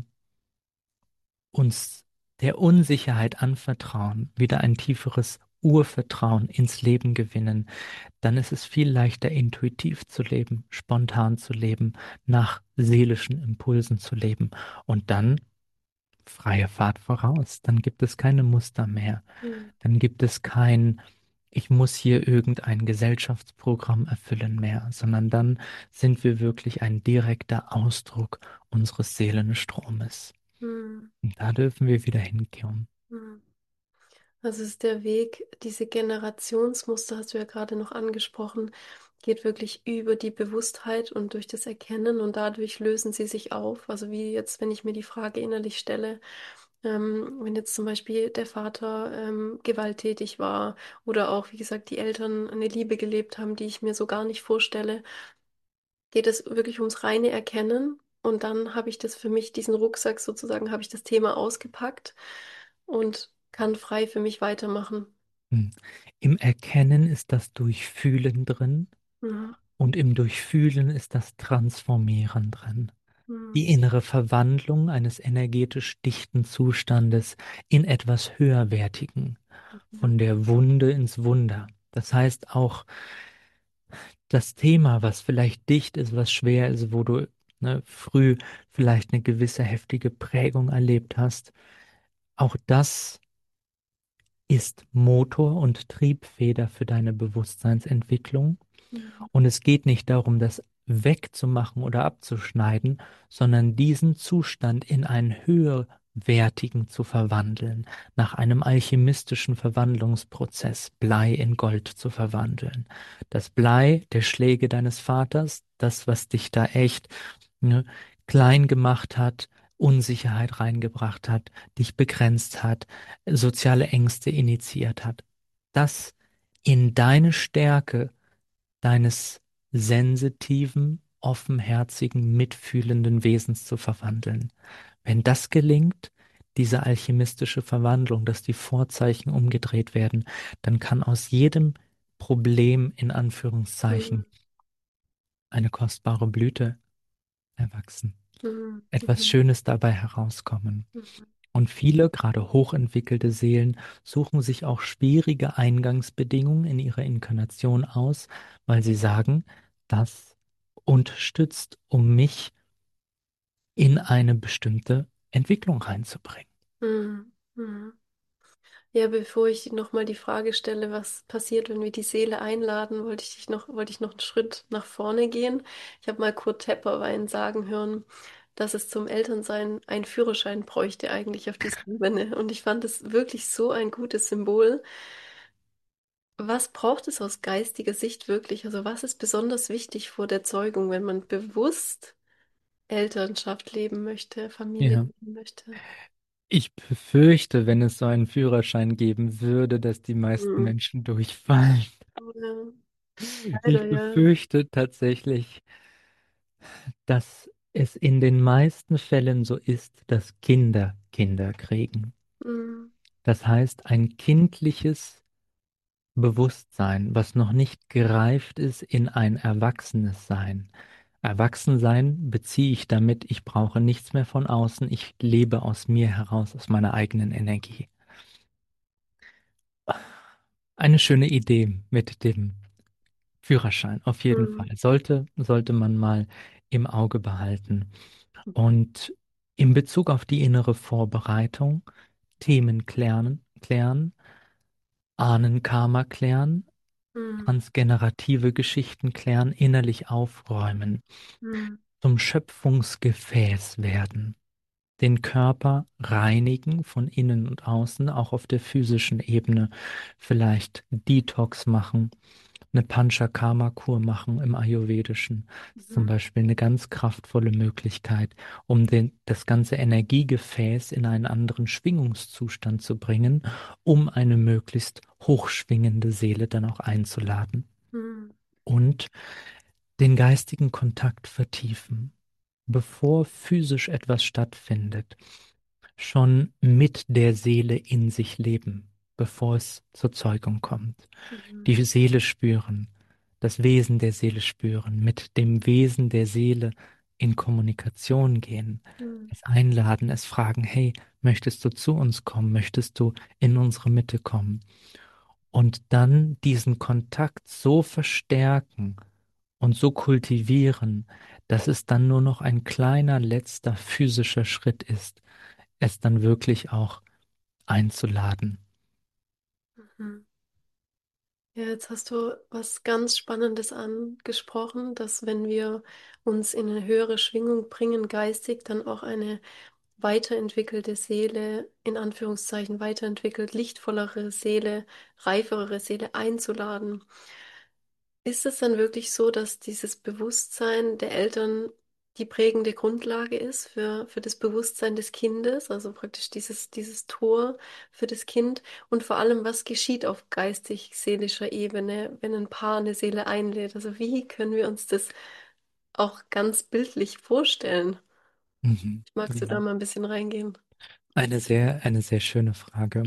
Speaker 2: uns der Unsicherheit anvertrauen, wieder ein tieferes Urvertrauen ins Leben gewinnen, dann ist es viel leichter, intuitiv zu leben, spontan zu leben, nach seelischen Impulsen zu leben. Und dann freie Fahrt voraus. Dann gibt es keine Muster mehr.
Speaker 1: hm,
Speaker 2: Dann gibt es kein, ich muss hier irgendein Gesellschaftsprogramm erfüllen mehr, sondern dann sind wir wirklich ein direkter Ausdruck unseres Seelenstromes.
Speaker 1: hm,
Speaker 2: Und da dürfen wir wieder hinkommen.
Speaker 1: hm. Also ist der Weg, diese Generationsmuster, hast du ja gerade noch angesprochen, geht wirklich über die Bewusstheit und durch das Erkennen und dadurch lösen sie sich auf. Also wie jetzt, wenn ich mir die Frage innerlich stelle, ähm, wenn jetzt zum Beispiel der Vater ähm, gewalttätig war oder auch, wie gesagt, die Eltern eine Liebe gelebt haben, die ich mir so gar nicht vorstelle, geht es wirklich ums reine Erkennen. Und dann habe ich das für mich, diesen Rucksack sozusagen, habe ich das Thema ausgepackt und kann frei für mich weitermachen.
Speaker 2: Hm. Im Erkennen ist das Durchfühlen drin
Speaker 1: Mhm.
Speaker 2: und im Durchfühlen ist das Transformieren drin.
Speaker 1: Mhm.
Speaker 2: Die innere Verwandlung eines energetisch dichten Zustandes in etwas Höherwertigen, von der Wunde ins Wunder. Das heißt auch das Thema, was vielleicht dicht ist, was schwer ist, wo du ne, früh vielleicht eine gewisse heftige Prägung erlebt hast, auch das ist Motor und Triebfeder für deine Bewusstseinsentwicklung.
Speaker 1: Mhm.
Speaker 2: Und es geht nicht darum, das wegzumachen oder abzuschneiden, sondern diesen Zustand in einen höherwertigen zu verwandeln, nach einem alchemistischen Verwandlungsprozess Blei in Gold zu verwandeln. Das Blei der Schläge deines Vaters, das, was dich da echt ne, klein gemacht hat, Unsicherheit reingebracht hat, dich begrenzt hat, soziale Ängste initiiert hat, das in deine Stärke deines sensitiven, offenherzigen, mitfühlenden Wesens zu verwandeln. Wenn das gelingt, diese alchemistische Verwandlung, dass die Vorzeichen umgedreht werden, dann kann aus jedem Problem in
Speaker 1: Mhm.
Speaker 2: Anführungszeichen eine kostbare Blüte erwachsen.
Speaker 1: Mhm.
Speaker 2: Etwas
Speaker 1: Mhm.
Speaker 2: Schönes dabei herauskommen.
Speaker 1: Mhm.
Speaker 2: Und viele, gerade hochentwickelte Seelen, suchen sich auch schwierige Eingangsbedingungen in ihrer Inkarnation aus, weil sie sagen, das unterstützt, um mich in eine bestimmte Entwicklung reinzubringen.
Speaker 1: Mhm. Mhm. Ja, bevor ich nochmal die Frage stelle, was passiert, wenn wir die Seele einladen, wollte ich dich noch, wollte ich noch einen Schritt nach vorne gehen. Ich habe mal Kurt Tepperwein sagen hören, dass es zum Elternsein einen Führerschein bräuchte eigentlich auf dieser Ebene. Und ich fand es wirklich so ein gutes Symbol. Was braucht es aus geistiger Sicht wirklich? Also was ist besonders wichtig vor der Zeugung, wenn man bewusst Elternschaft leben möchte, Familie
Speaker 2: Ja.
Speaker 1: leben möchte?
Speaker 2: Ich befürchte, wenn es so einen Führerschein geben würde, dass die meisten
Speaker 1: Hm.
Speaker 2: Menschen durchfallen.
Speaker 1: Ja, leider,
Speaker 2: Ich
Speaker 1: ja.
Speaker 2: befürchte tatsächlich, dass es in den meisten Fällen so ist, dass Kinder Kinder kriegen.
Speaker 1: Hm.
Speaker 2: Das heißt, ein kindliches Bewusstsein, was noch nicht gereift ist in ein erwachsenes Sein. Erwachsensein beziehe ich damit, ich brauche nichts mehr von außen, ich lebe aus mir heraus, aus meiner eigenen Energie. Eine schöne Idee mit dem Führerschein, auf jeden
Speaker 1: Hm.
Speaker 2: Fall. Sollte, sollte man mal im Auge behalten. Und in Bezug auf die innere Vorbereitung, Themen klären, klären, Ahnenkarma klären,
Speaker 1: Hm.
Speaker 2: transgenerative Geschichten klären, innerlich aufräumen,
Speaker 1: Hm.
Speaker 2: zum Schöpfungsgefäß werden, den Körper reinigen von innen und außen, auch auf der physischen Ebene, vielleicht Detox machen, eine Panchakarma-Kur machen im Ayurvedischen. Das ist zum
Speaker 1: Mhm.
Speaker 2: Beispiel eine ganz kraftvolle Möglichkeit, um den, das ganze Energiegefäß in einen anderen Schwingungszustand zu bringen, um eine möglichst hochschwingende Seele dann auch einzuladen.
Speaker 1: Hm.
Speaker 2: Und den geistigen Kontakt vertiefen, bevor physisch etwas stattfindet, schon mit der Seele in sich leben, bevor es zur Zeugung kommt.
Speaker 1: Mhm.
Speaker 2: Die Seele spüren, das Wesen der Seele spüren, mit dem Wesen der Seele in Kommunikation gehen,
Speaker 1: Hm.
Speaker 2: es einladen, es fragen, hey, möchtest du zu uns kommen? Möchtest du in unsere Mitte kommen? Und dann diesen Kontakt so verstärken und so kultivieren, dass es dann nur noch ein kleiner letzter physischer Schritt ist, es dann wirklich auch einzuladen.
Speaker 1: Mhm. Ja, jetzt hast du was ganz Spannendes angesprochen, dass wenn wir uns in eine höhere Schwingung bringen, geistig, dann auch eine weiterentwickelte Seele, in Anführungszeichen weiterentwickelt, lichtvollere Seele, reifere Seele einzuladen. Ist es dann wirklich so, dass dieses Bewusstsein der Eltern die prägende Grundlage ist für, für das Bewusstsein des Kindes, also praktisch dieses, dieses Tor für das Kind? Und vor allem, was geschieht auf geistig-seelischer Ebene, wenn ein Paar eine Seele einlädt? Also wie können wir uns das auch ganz bildlich vorstellen?
Speaker 2: Mhm.
Speaker 1: Magst du da
Speaker 2: Ja.
Speaker 1: mal ein bisschen reingehen?
Speaker 2: Eine sehr, eine sehr schöne Frage.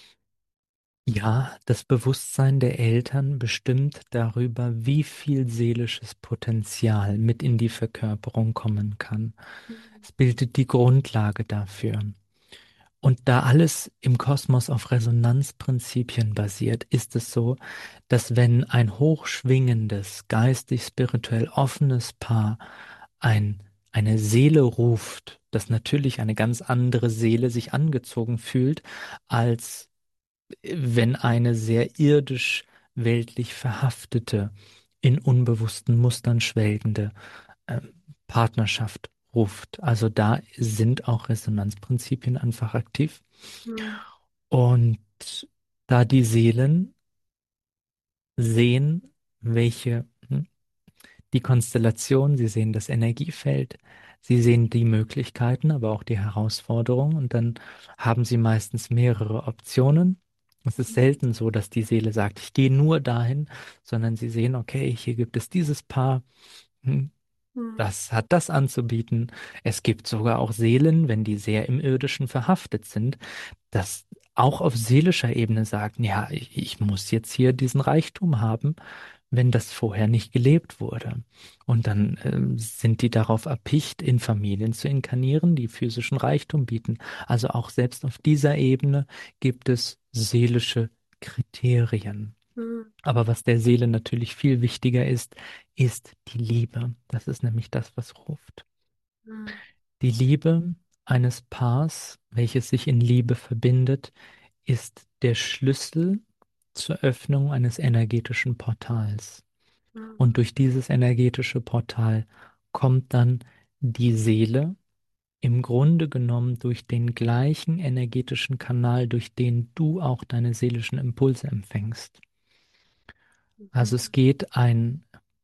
Speaker 2: Ja, das Bewusstsein der Eltern bestimmt darüber, wie viel seelisches Potenzial mit in die Verkörperung kommen kann.
Speaker 1: Mhm.
Speaker 2: Es bildet die Grundlage dafür. Und da alles im Kosmos auf Resonanzprinzipien basiert, ist es so, dass wenn ein hochschwingendes, geistig-spirituell offenes Paar ein, eine Seele ruft, dass natürlich eine ganz andere Seele sich angezogen fühlt, als wenn eine sehr irdisch, weltlich verhaftete, in unbewussten Mustern schwelgende ähm, Partnerschaft ruft. Also da sind auch Resonanzprinzipien einfach aktiv.
Speaker 1: Mhm.
Speaker 2: Und da die Seelen sehen, welche hm, die Konstellation, sie sehen das Energiefeld, sie sehen die Möglichkeiten, aber auch die Herausforderungen und dann haben sie meistens mehrere Optionen. Es ist selten so, dass die Seele sagt, ich gehe nur dahin, sondern sie sehen, okay, hier gibt es dieses Paar, hm,
Speaker 1: Mhm.
Speaker 2: das hat das anzubieten. Es gibt sogar auch Seelen, wenn die sehr im Irdischen verhaftet sind, dass auch auf seelischer Ebene sagen, ja, ich, ich muss jetzt hier diesen Reichtum haben, wenn das vorher nicht gelebt wurde. Und dann ähm, sind die darauf erpicht, in Familien zu inkarnieren, die physischen Reichtum bieten. Also auch selbst auf dieser Ebene gibt es seelische Kriterien.
Speaker 1: Mhm.
Speaker 2: Aber was der Seele natürlich viel wichtiger ist, ist die Liebe. Das ist nämlich das, was ruft.
Speaker 1: Mhm.
Speaker 2: Die Liebe eines Paars, welches sich in Liebe verbindet, ist der Schlüssel zur Öffnung eines energetischen Portals.
Speaker 1: Mhm.
Speaker 2: Und durch dieses energetische Portal kommt dann die Seele im Grunde genommen durch den gleichen energetischen Kanal, durch den du auch deine seelischen Impulse empfängst. Also es
Speaker 1: Mhm.
Speaker 2: geht ein,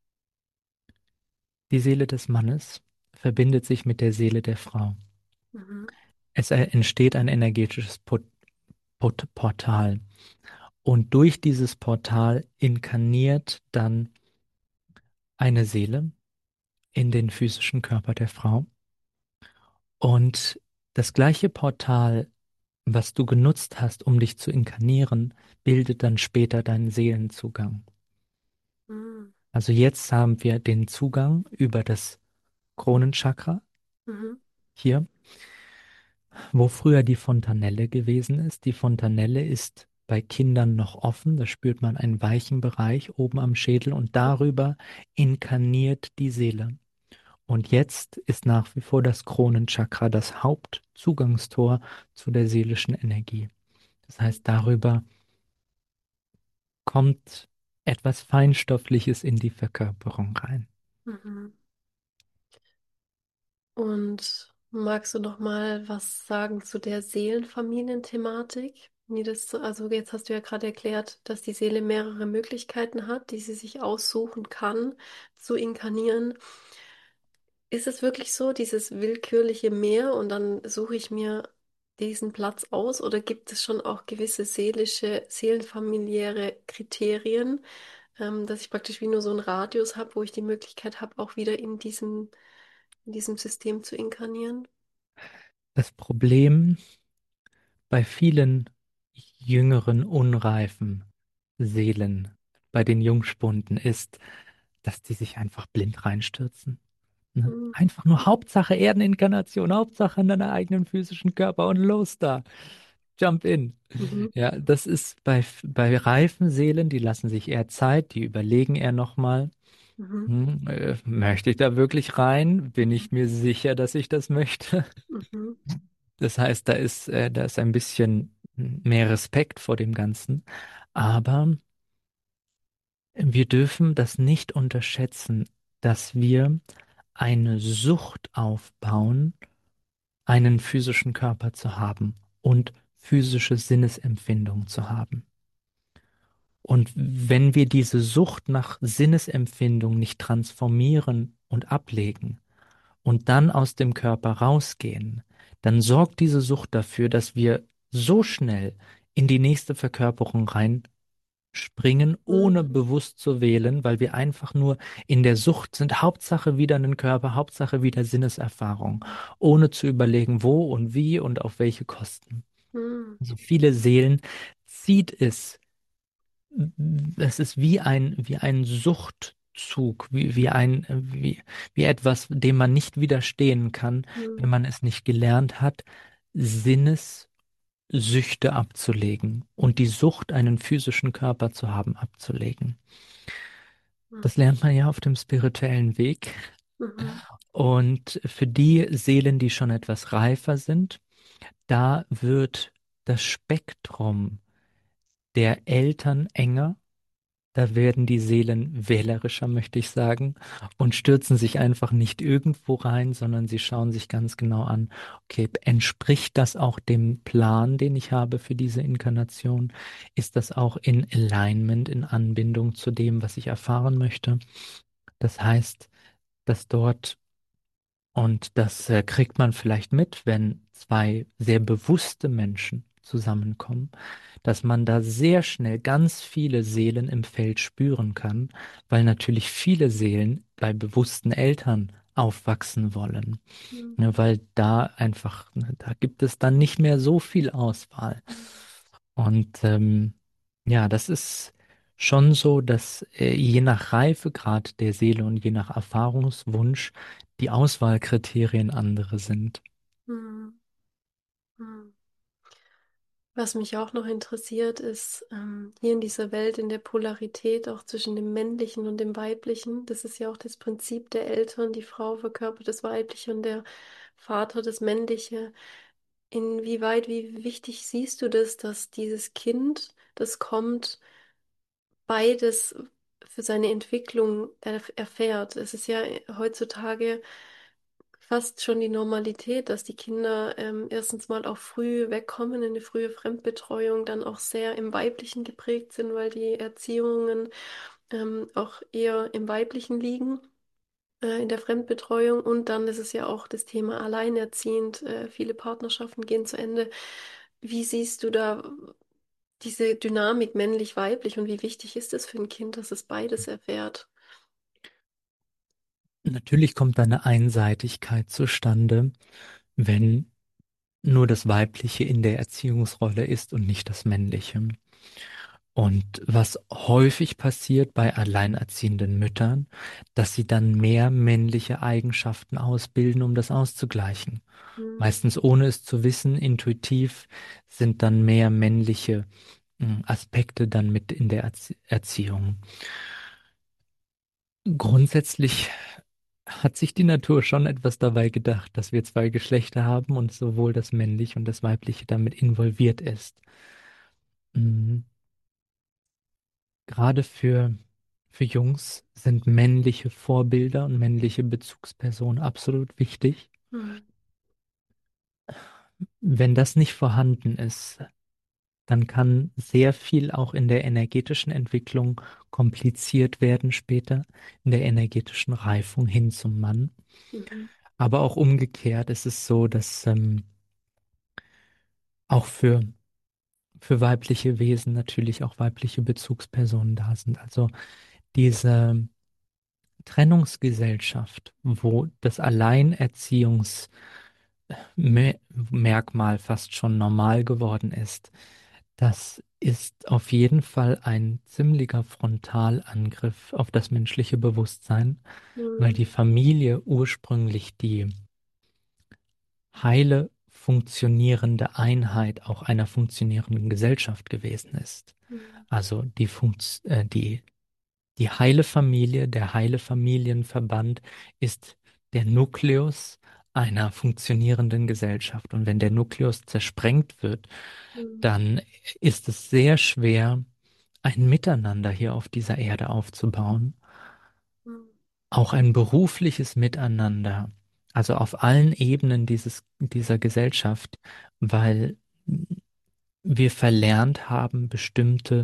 Speaker 2: die Seele des Mannes verbindet sich mit der Seele der Frau.
Speaker 1: Mhm.
Speaker 2: Es äh, entsteht ein energetisches Pot Pot Portal. Und durch dieses Portal inkarniert dann eine Seele in den physischen Körper der Frau. Und das gleiche Portal, was du genutzt hast, um dich zu inkarnieren, bildet dann später deinen Seelenzugang.
Speaker 1: Mhm.
Speaker 2: Also jetzt haben wir den Zugang über das Kronenchakra
Speaker 1: Mhm.
Speaker 2: hier, wo früher die Fontanelle gewesen ist. Die Fontanelle ist bei Kindern noch offen, da spürt man einen weichen Bereich oben am Schädel und darüber inkarniert die Seele. Und jetzt ist nach wie vor das Kronenchakra das Hauptzugangstor zu der seelischen Energie. Das heißt, darüber kommt etwas Feinstoffliches in die Verkörperung rein.
Speaker 1: Mhm. Und magst du noch mal was sagen zu der Seelenfamilienthematik? Wie das so, also jetzt hast du ja gerade erklärt, dass die Seele mehrere Möglichkeiten hat, die sie sich aussuchen kann, zu inkarnieren. Ist es wirklich so, dieses willkürliche Meer und dann suche ich mir diesen Platz aus oder gibt es schon auch gewisse seelische, seelenfamiliäre Kriterien, ähm, dass ich praktisch wie nur so einen Radius habe, wo ich die Möglichkeit habe, auch wieder in diesem, in diesem System zu inkarnieren?
Speaker 2: Das Problem bei vielen jüngeren, unreifen Seelen, bei den Jungspunden ist, dass die sich einfach blind reinstürzen. Ne?
Speaker 1: Mhm.
Speaker 2: Einfach nur Hauptsache Erdeninkarnation, Hauptsache an deiner eigenen physischen Körper und los da. Jump in.
Speaker 1: Mhm.
Speaker 2: Ja, das ist bei, bei reifen Seelen, die lassen sich eher Zeit, die überlegen eher nochmal,
Speaker 1: Mhm.
Speaker 2: hm, äh, möchte ich da wirklich rein? Bin ich mir sicher, dass ich das möchte?
Speaker 1: Mhm.
Speaker 2: Das heißt, da ist, äh, da ist ein bisschen mehr Respekt vor dem Ganzen. Aber wir dürfen das nicht unterschätzen, dass wir eine Sucht aufbauen, einen physischen Körper zu haben und physische Sinnesempfindung zu haben. Und wenn wir diese Sucht nach Sinnesempfindung nicht transformieren und ablegen und dann aus dem Körper rausgehen, dann sorgt diese Sucht dafür, dass wir so schnell in die nächste Verkörperung reinspringen, ohne
Speaker 1: Mhm.
Speaker 2: bewusst zu wählen, weil wir einfach nur in der Sucht sind. Hauptsache wieder einen Körper, Hauptsache wieder Sinneserfahrung, ohne zu überlegen, wo und wie und auf welche Kosten.
Speaker 1: Mhm.
Speaker 2: Also viele Seelen zieht es, es ist wie ein, wie ein Suchtzug, wie, wie ein, wie, wie etwas, dem man nicht widerstehen kann, wenn
Speaker 1: Mhm.
Speaker 2: man es nicht gelernt hat, Sinnessüchte abzulegen und die Sucht, einen physischen Körper zu haben, abzulegen. Das
Speaker 1: Mhm.
Speaker 2: lernt man ja auf dem spirituellen Weg.
Speaker 1: Mhm.
Speaker 2: Und für die Seelen, die schon etwas reifer sind, da wird das Spektrum der Eltern enger. Da werden die Seelen wählerischer, möchte ich sagen, und stürzen sich einfach nicht irgendwo rein, sondern sie schauen sich ganz genau an, okay, entspricht das auch dem Plan, den ich habe für diese Inkarnation? Ist das auch in Alignment, in Anbindung zu dem, was ich erfahren möchte? Das heißt, dass dort, und das äh, kriegt man vielleicht mit, wenn zwei sehr bewusste Menschen zusammenkommen, dass man da sehr schnell ganz viele Seelen im Feld spüren kann, weil natürlich viele Seelen bei bewussten Eltern aufwachsen wollen.
Speaker 1: Mhm.
Speaker 2: Ne, weil da einfach, ne, da gibt es dann nicht mehr so viel Auswahl. Und ähm, ja, das ist schon so, dass äh, je nach Reifegrad der Seele und je nach Erfahrungswunsch die Auswahlkriterien andere sind.
Speaker 1: Hm, hm. Was mich auch noch interessiert, ist ähm, hier in dieser Welt, in der Polarität auch zwischen dem Männlichen und dem Weiblichen. Das ist ja auch das Prinzip der Eltern. Die Frau verkörpert das Weibliche und der Vater das Männliche. Inwieweit, wie wichtig siehst du das, dass dieses Kind, das kommt, beides für seine Entwicklung erf- erfährt? Es ist ja heutzutage fast schon die Normalität, dass die Kinder ähm, erstens mal auch früh wegkommen in eine frühe Fremdbetreuung, dann auch sehr im Weiblichen geprägt sind, weil die Erziehungen ähm, auch eher im Weiblichen liegen, äh, in der Fremdbetreuung. Und dann ist es ja auch das Thema alleinerziehend. Äh, viele Partnerschaften gehen zu Ende. Wie siehst du da diese Dynamik männlich-weiblich und wie wichtig ist es für ein Kind, dass es beides erfährt?
Speaker 2: Natürlich kommt da eine Einseitigkeit zustande, wenn nur das Weibliche in der Erziehungsrolle ist und nicht das Männliche. Und was häufig passiert bei alleinerziehenden Müttern, dass sie dann mehr männliche Eigenschaften ausbilden, um das auszugleichen.
Speaker 1: Hm,
Speaker 2: Meistens ohne es zu wissen, intuitiv sind dann mehr männliche mh, Aspekte dann mit in der Erzie Erziehung. Grundsätzlich hat sich die Natur schon etwas dabei gedacht, dass wir zwei Geschlechter haben und sowohl das männliche und das weibliche damit involviert ist. Mhm. Gerade für, für Jungs sind männliche Vorbilder und männliche Bezugspersonen absolut wichtig.
Speaker 1: hm,
Speaker 2: Wenn das nicht vorhanden ist, dann kann sehr viel auch in der energetischen Entwicklung kompliziert werden später, in der energetischen Reifung hin zum Mann.
Speaker 1: mhm,
Speaker 2: Aber auch umgekehrt ist es so, dass ähm, auch für, für weibliche Wesen natürlich auch weibliche Bezugspersonen da sind. Also diese Trennungsgesellschaft, wo das Alleinerziehungsmerkmal fast schon normal geworden ist, das ist auf jeden Fall ein ziemlicher Frontalangriff auf das menschliche Bewusstsein, weil
Speaker 1: hm,
Speaker 2: die Familie ursprünglich die heile funktionierende Einheit auch einer funktionierenden Gesellschaft gewesen ist.
Speaker 1: hm,
Speaker 2: Also die, Funkt äh, die Die heile Familie, der heile Familienverband ist der Nukleus einer funktionierenden Gesellschaft. Und wenn der Nukleus zersprengt wird,
Speaker 1: hm,
Speaker 2: dann ist es sehr schwer, ein Miteinander hier auf dieser Erde aufzubauen.
Speaker 1: hm,
Speaker 2: Auch ein berufliches Miteinander, also auf allen Ebenen dieses, dieser Gesellschaft, weil wir verlernt haben, bestimmte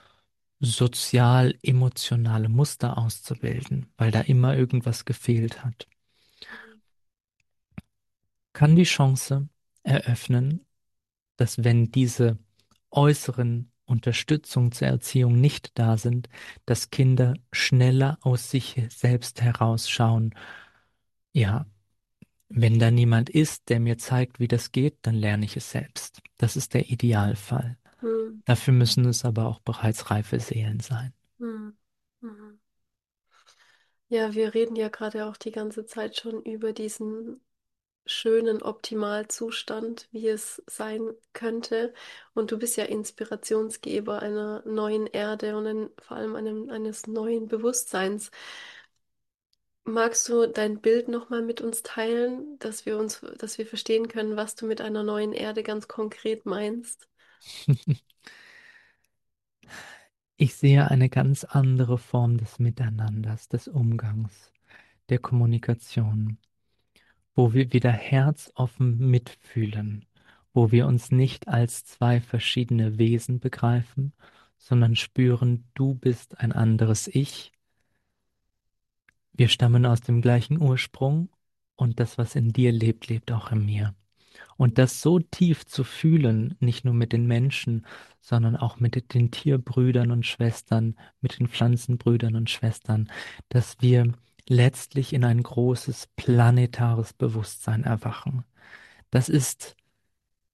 Speaker 2: sozial-emotionale Muster auszubilden, weil da immer irgendwas gefehlt hat,
Speaker 1: hm,
Speaker 2: kann die Chance eröffnen, dass wenn diese äußeren Unterstützung zur Erziehung nicht da sind, dass Kinder schneller aus sich selbst herausschauen. Ja, wenn da niemand ist, der mir zeigt, wie das geht, dann lerne ich es selbst. Das ist der Idealfall.
Speaker 1: hm,
Speaker 2: Dafür müssen es aber auch bereits reife Seelen sein.
Speaker 1: hm, hm. Ja, wir reden ja gerade auch die ganze Zeit schon über diesen schönen Optimalzustand, wie es sein könnte. Und du bist ja Inspirationsgeber einer neuen Erde und ein, vor allem einem, eines neuen Bewusstseins. Magst du dein Bild nochmal mit uns teilen, dass wir uns, dass wir verstehen können, was du mit einer neuen Erde ganz konkret meinst?
Speaker 2: Ich sehe eine ganz andere Form des Miteinanders, des Umgangs, der Kommunikation, wo wir wieder herzoffen mitfühlen, wo wir uns nicht als zwei verschiedene Wesen begreifen, sondern spüren, du bist ein anderes Ich, wir stammen aus dem gleichen Ursprung und das, was in dir lebt, lebt auch in mir. Und das so tief zu fühlen, nicht nur mit den Menschen, sondern auch mit den Tierbrüdern und Schwestern, mit den Pflanzenbrüdern und Schwestern, dass wir letztlich in ein großes planetares Bewusstsein erwachen. Das ist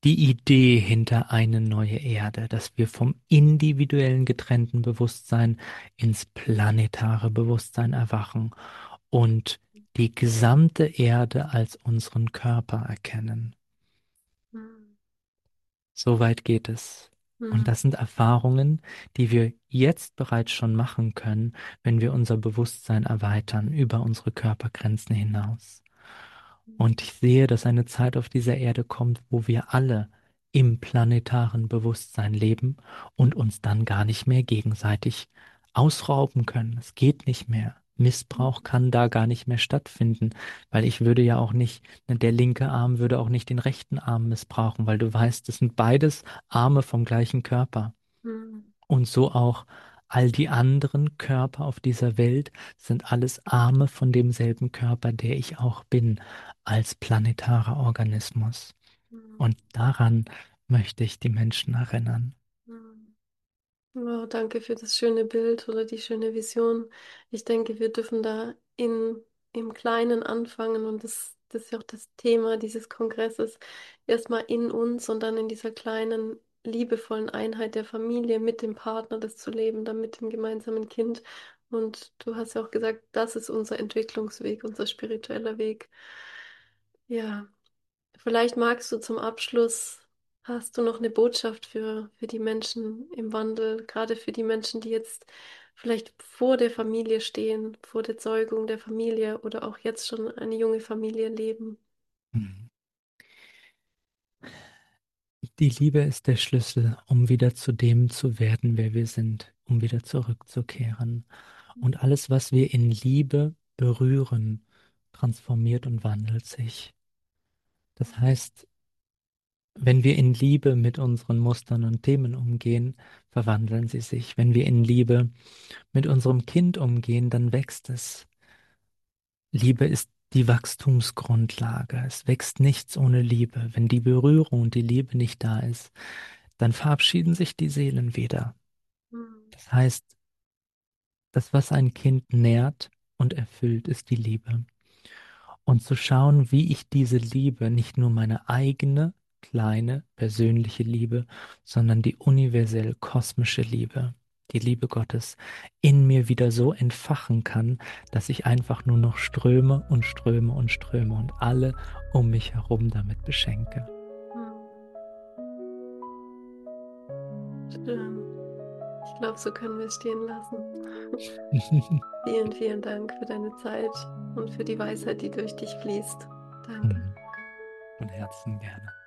Speaker 2: die Idee hinter eine neue Erde, dass wir vom individuellen getrennten Bewusstsein ins planetare Bewusstsein erwachen und die gesamte Erde als unseren Körper erkennen.
Speaker 1: Mhm.
Speaker 2: So weit geht es. Und
Speaker 1: Mhm.
Speaker 2: das sind Erfahrungen, die wir jetzt bereits schon machen können, wenn wir unser Bewusstsein erweitern über unsere Körpergrenzen hinaus. Und ich sehe, dass eine Zeit auf dieser Erde kommt, wo wir alle im planetaren Bewusstsein leben und uns dann gar nicht mehr gegenseitig ausrauben können. Es geht nicht mehr. Missbrauch kann da gar nicht mehr stattfinden, weil ich würde ja auch nicht, ne, der linke Arm würde auch nicht den rechten Arm missbrauchen, weil du weißt, es sind beides Arme vom gleichen Körper.
Speaker 1: Mhm.
Speaker 2: Und so auch all die anderen Körper auf dieser Welt sind alles Arme von demselben Körper, der ich auch bin, als planetarer Organismus.
Speaker 1: Mhm.
Speaker 2: Und daran möchte ich die Menschen erinnern.
Speaker 1: Mhm. Wow, danke für das schöne Bild oder die schöne Vision. Ich denke, wir dürfen da in, im Kleinen anfangen und das, das ist ja auch das Thema dieses Kongresses. Erstmal in uns und dann in dieser kleinen, liebevollen Einheit der Familie mit dem Partner das zu leben, dann mit dem gemeinsamen Kind. Und du hast ja auch gesagt, das ist unser Entwicklungsweg, unser spiritueller Weg. Ja. Vielleicht magst du zum Abschluss, hast du noch eine Botschaft für, für die Menschen im Wandel, gerade für die Menschen, die jetzt vielleicht vor der Familie stehen, vor der Zeugung der Familie oder auch jetzt schon eine junge Familie leben.
Speaker 2: Mhm. Die Liebe ist der Schlüssel, um wieder zu dem zu werden, wer wir sind, um wieder zurückzukehren. Und alles, was wir in Liebe berühren, transformiert und wandelt sich. Das heißt, wenn wir in Liebe mit unseren Mustern und Themen umgehen, verwandeln sie sich. Wenn wir in Liebe mit unserem Kind umgehen, dann wächst es. Liebe ist die Wachstumsgrundlage. Es wächst nichts ohne Liebe. Wenn die Berührung und die Liebe nicht da ist, dann verabschieden sich die Seelen wieder.
Speaker 1: Mhm.
Speaker 2: Das heißt, das, was ein Kind nährt und erfüllt, ist die Liebe. Und zu schauen, wie ich diese Liebe, nicht nur meine eigene, kleine, persönliche Liebe, sondern die universell kosmische Liebe, die Liebe Gottes, in mir wieder so entfachen kann, dass ich einfach nur noch ströme und ströme und ströme und alle um mich herum damit beschenke.
Speaker 1: Schön. Ich glaube, so können wir es stehen lassen. Vielen, vielen Dank für deine Zeit und für die Weisheit, die durch dich fließt. Danke.
Speaker 2: Von Herzen gerne.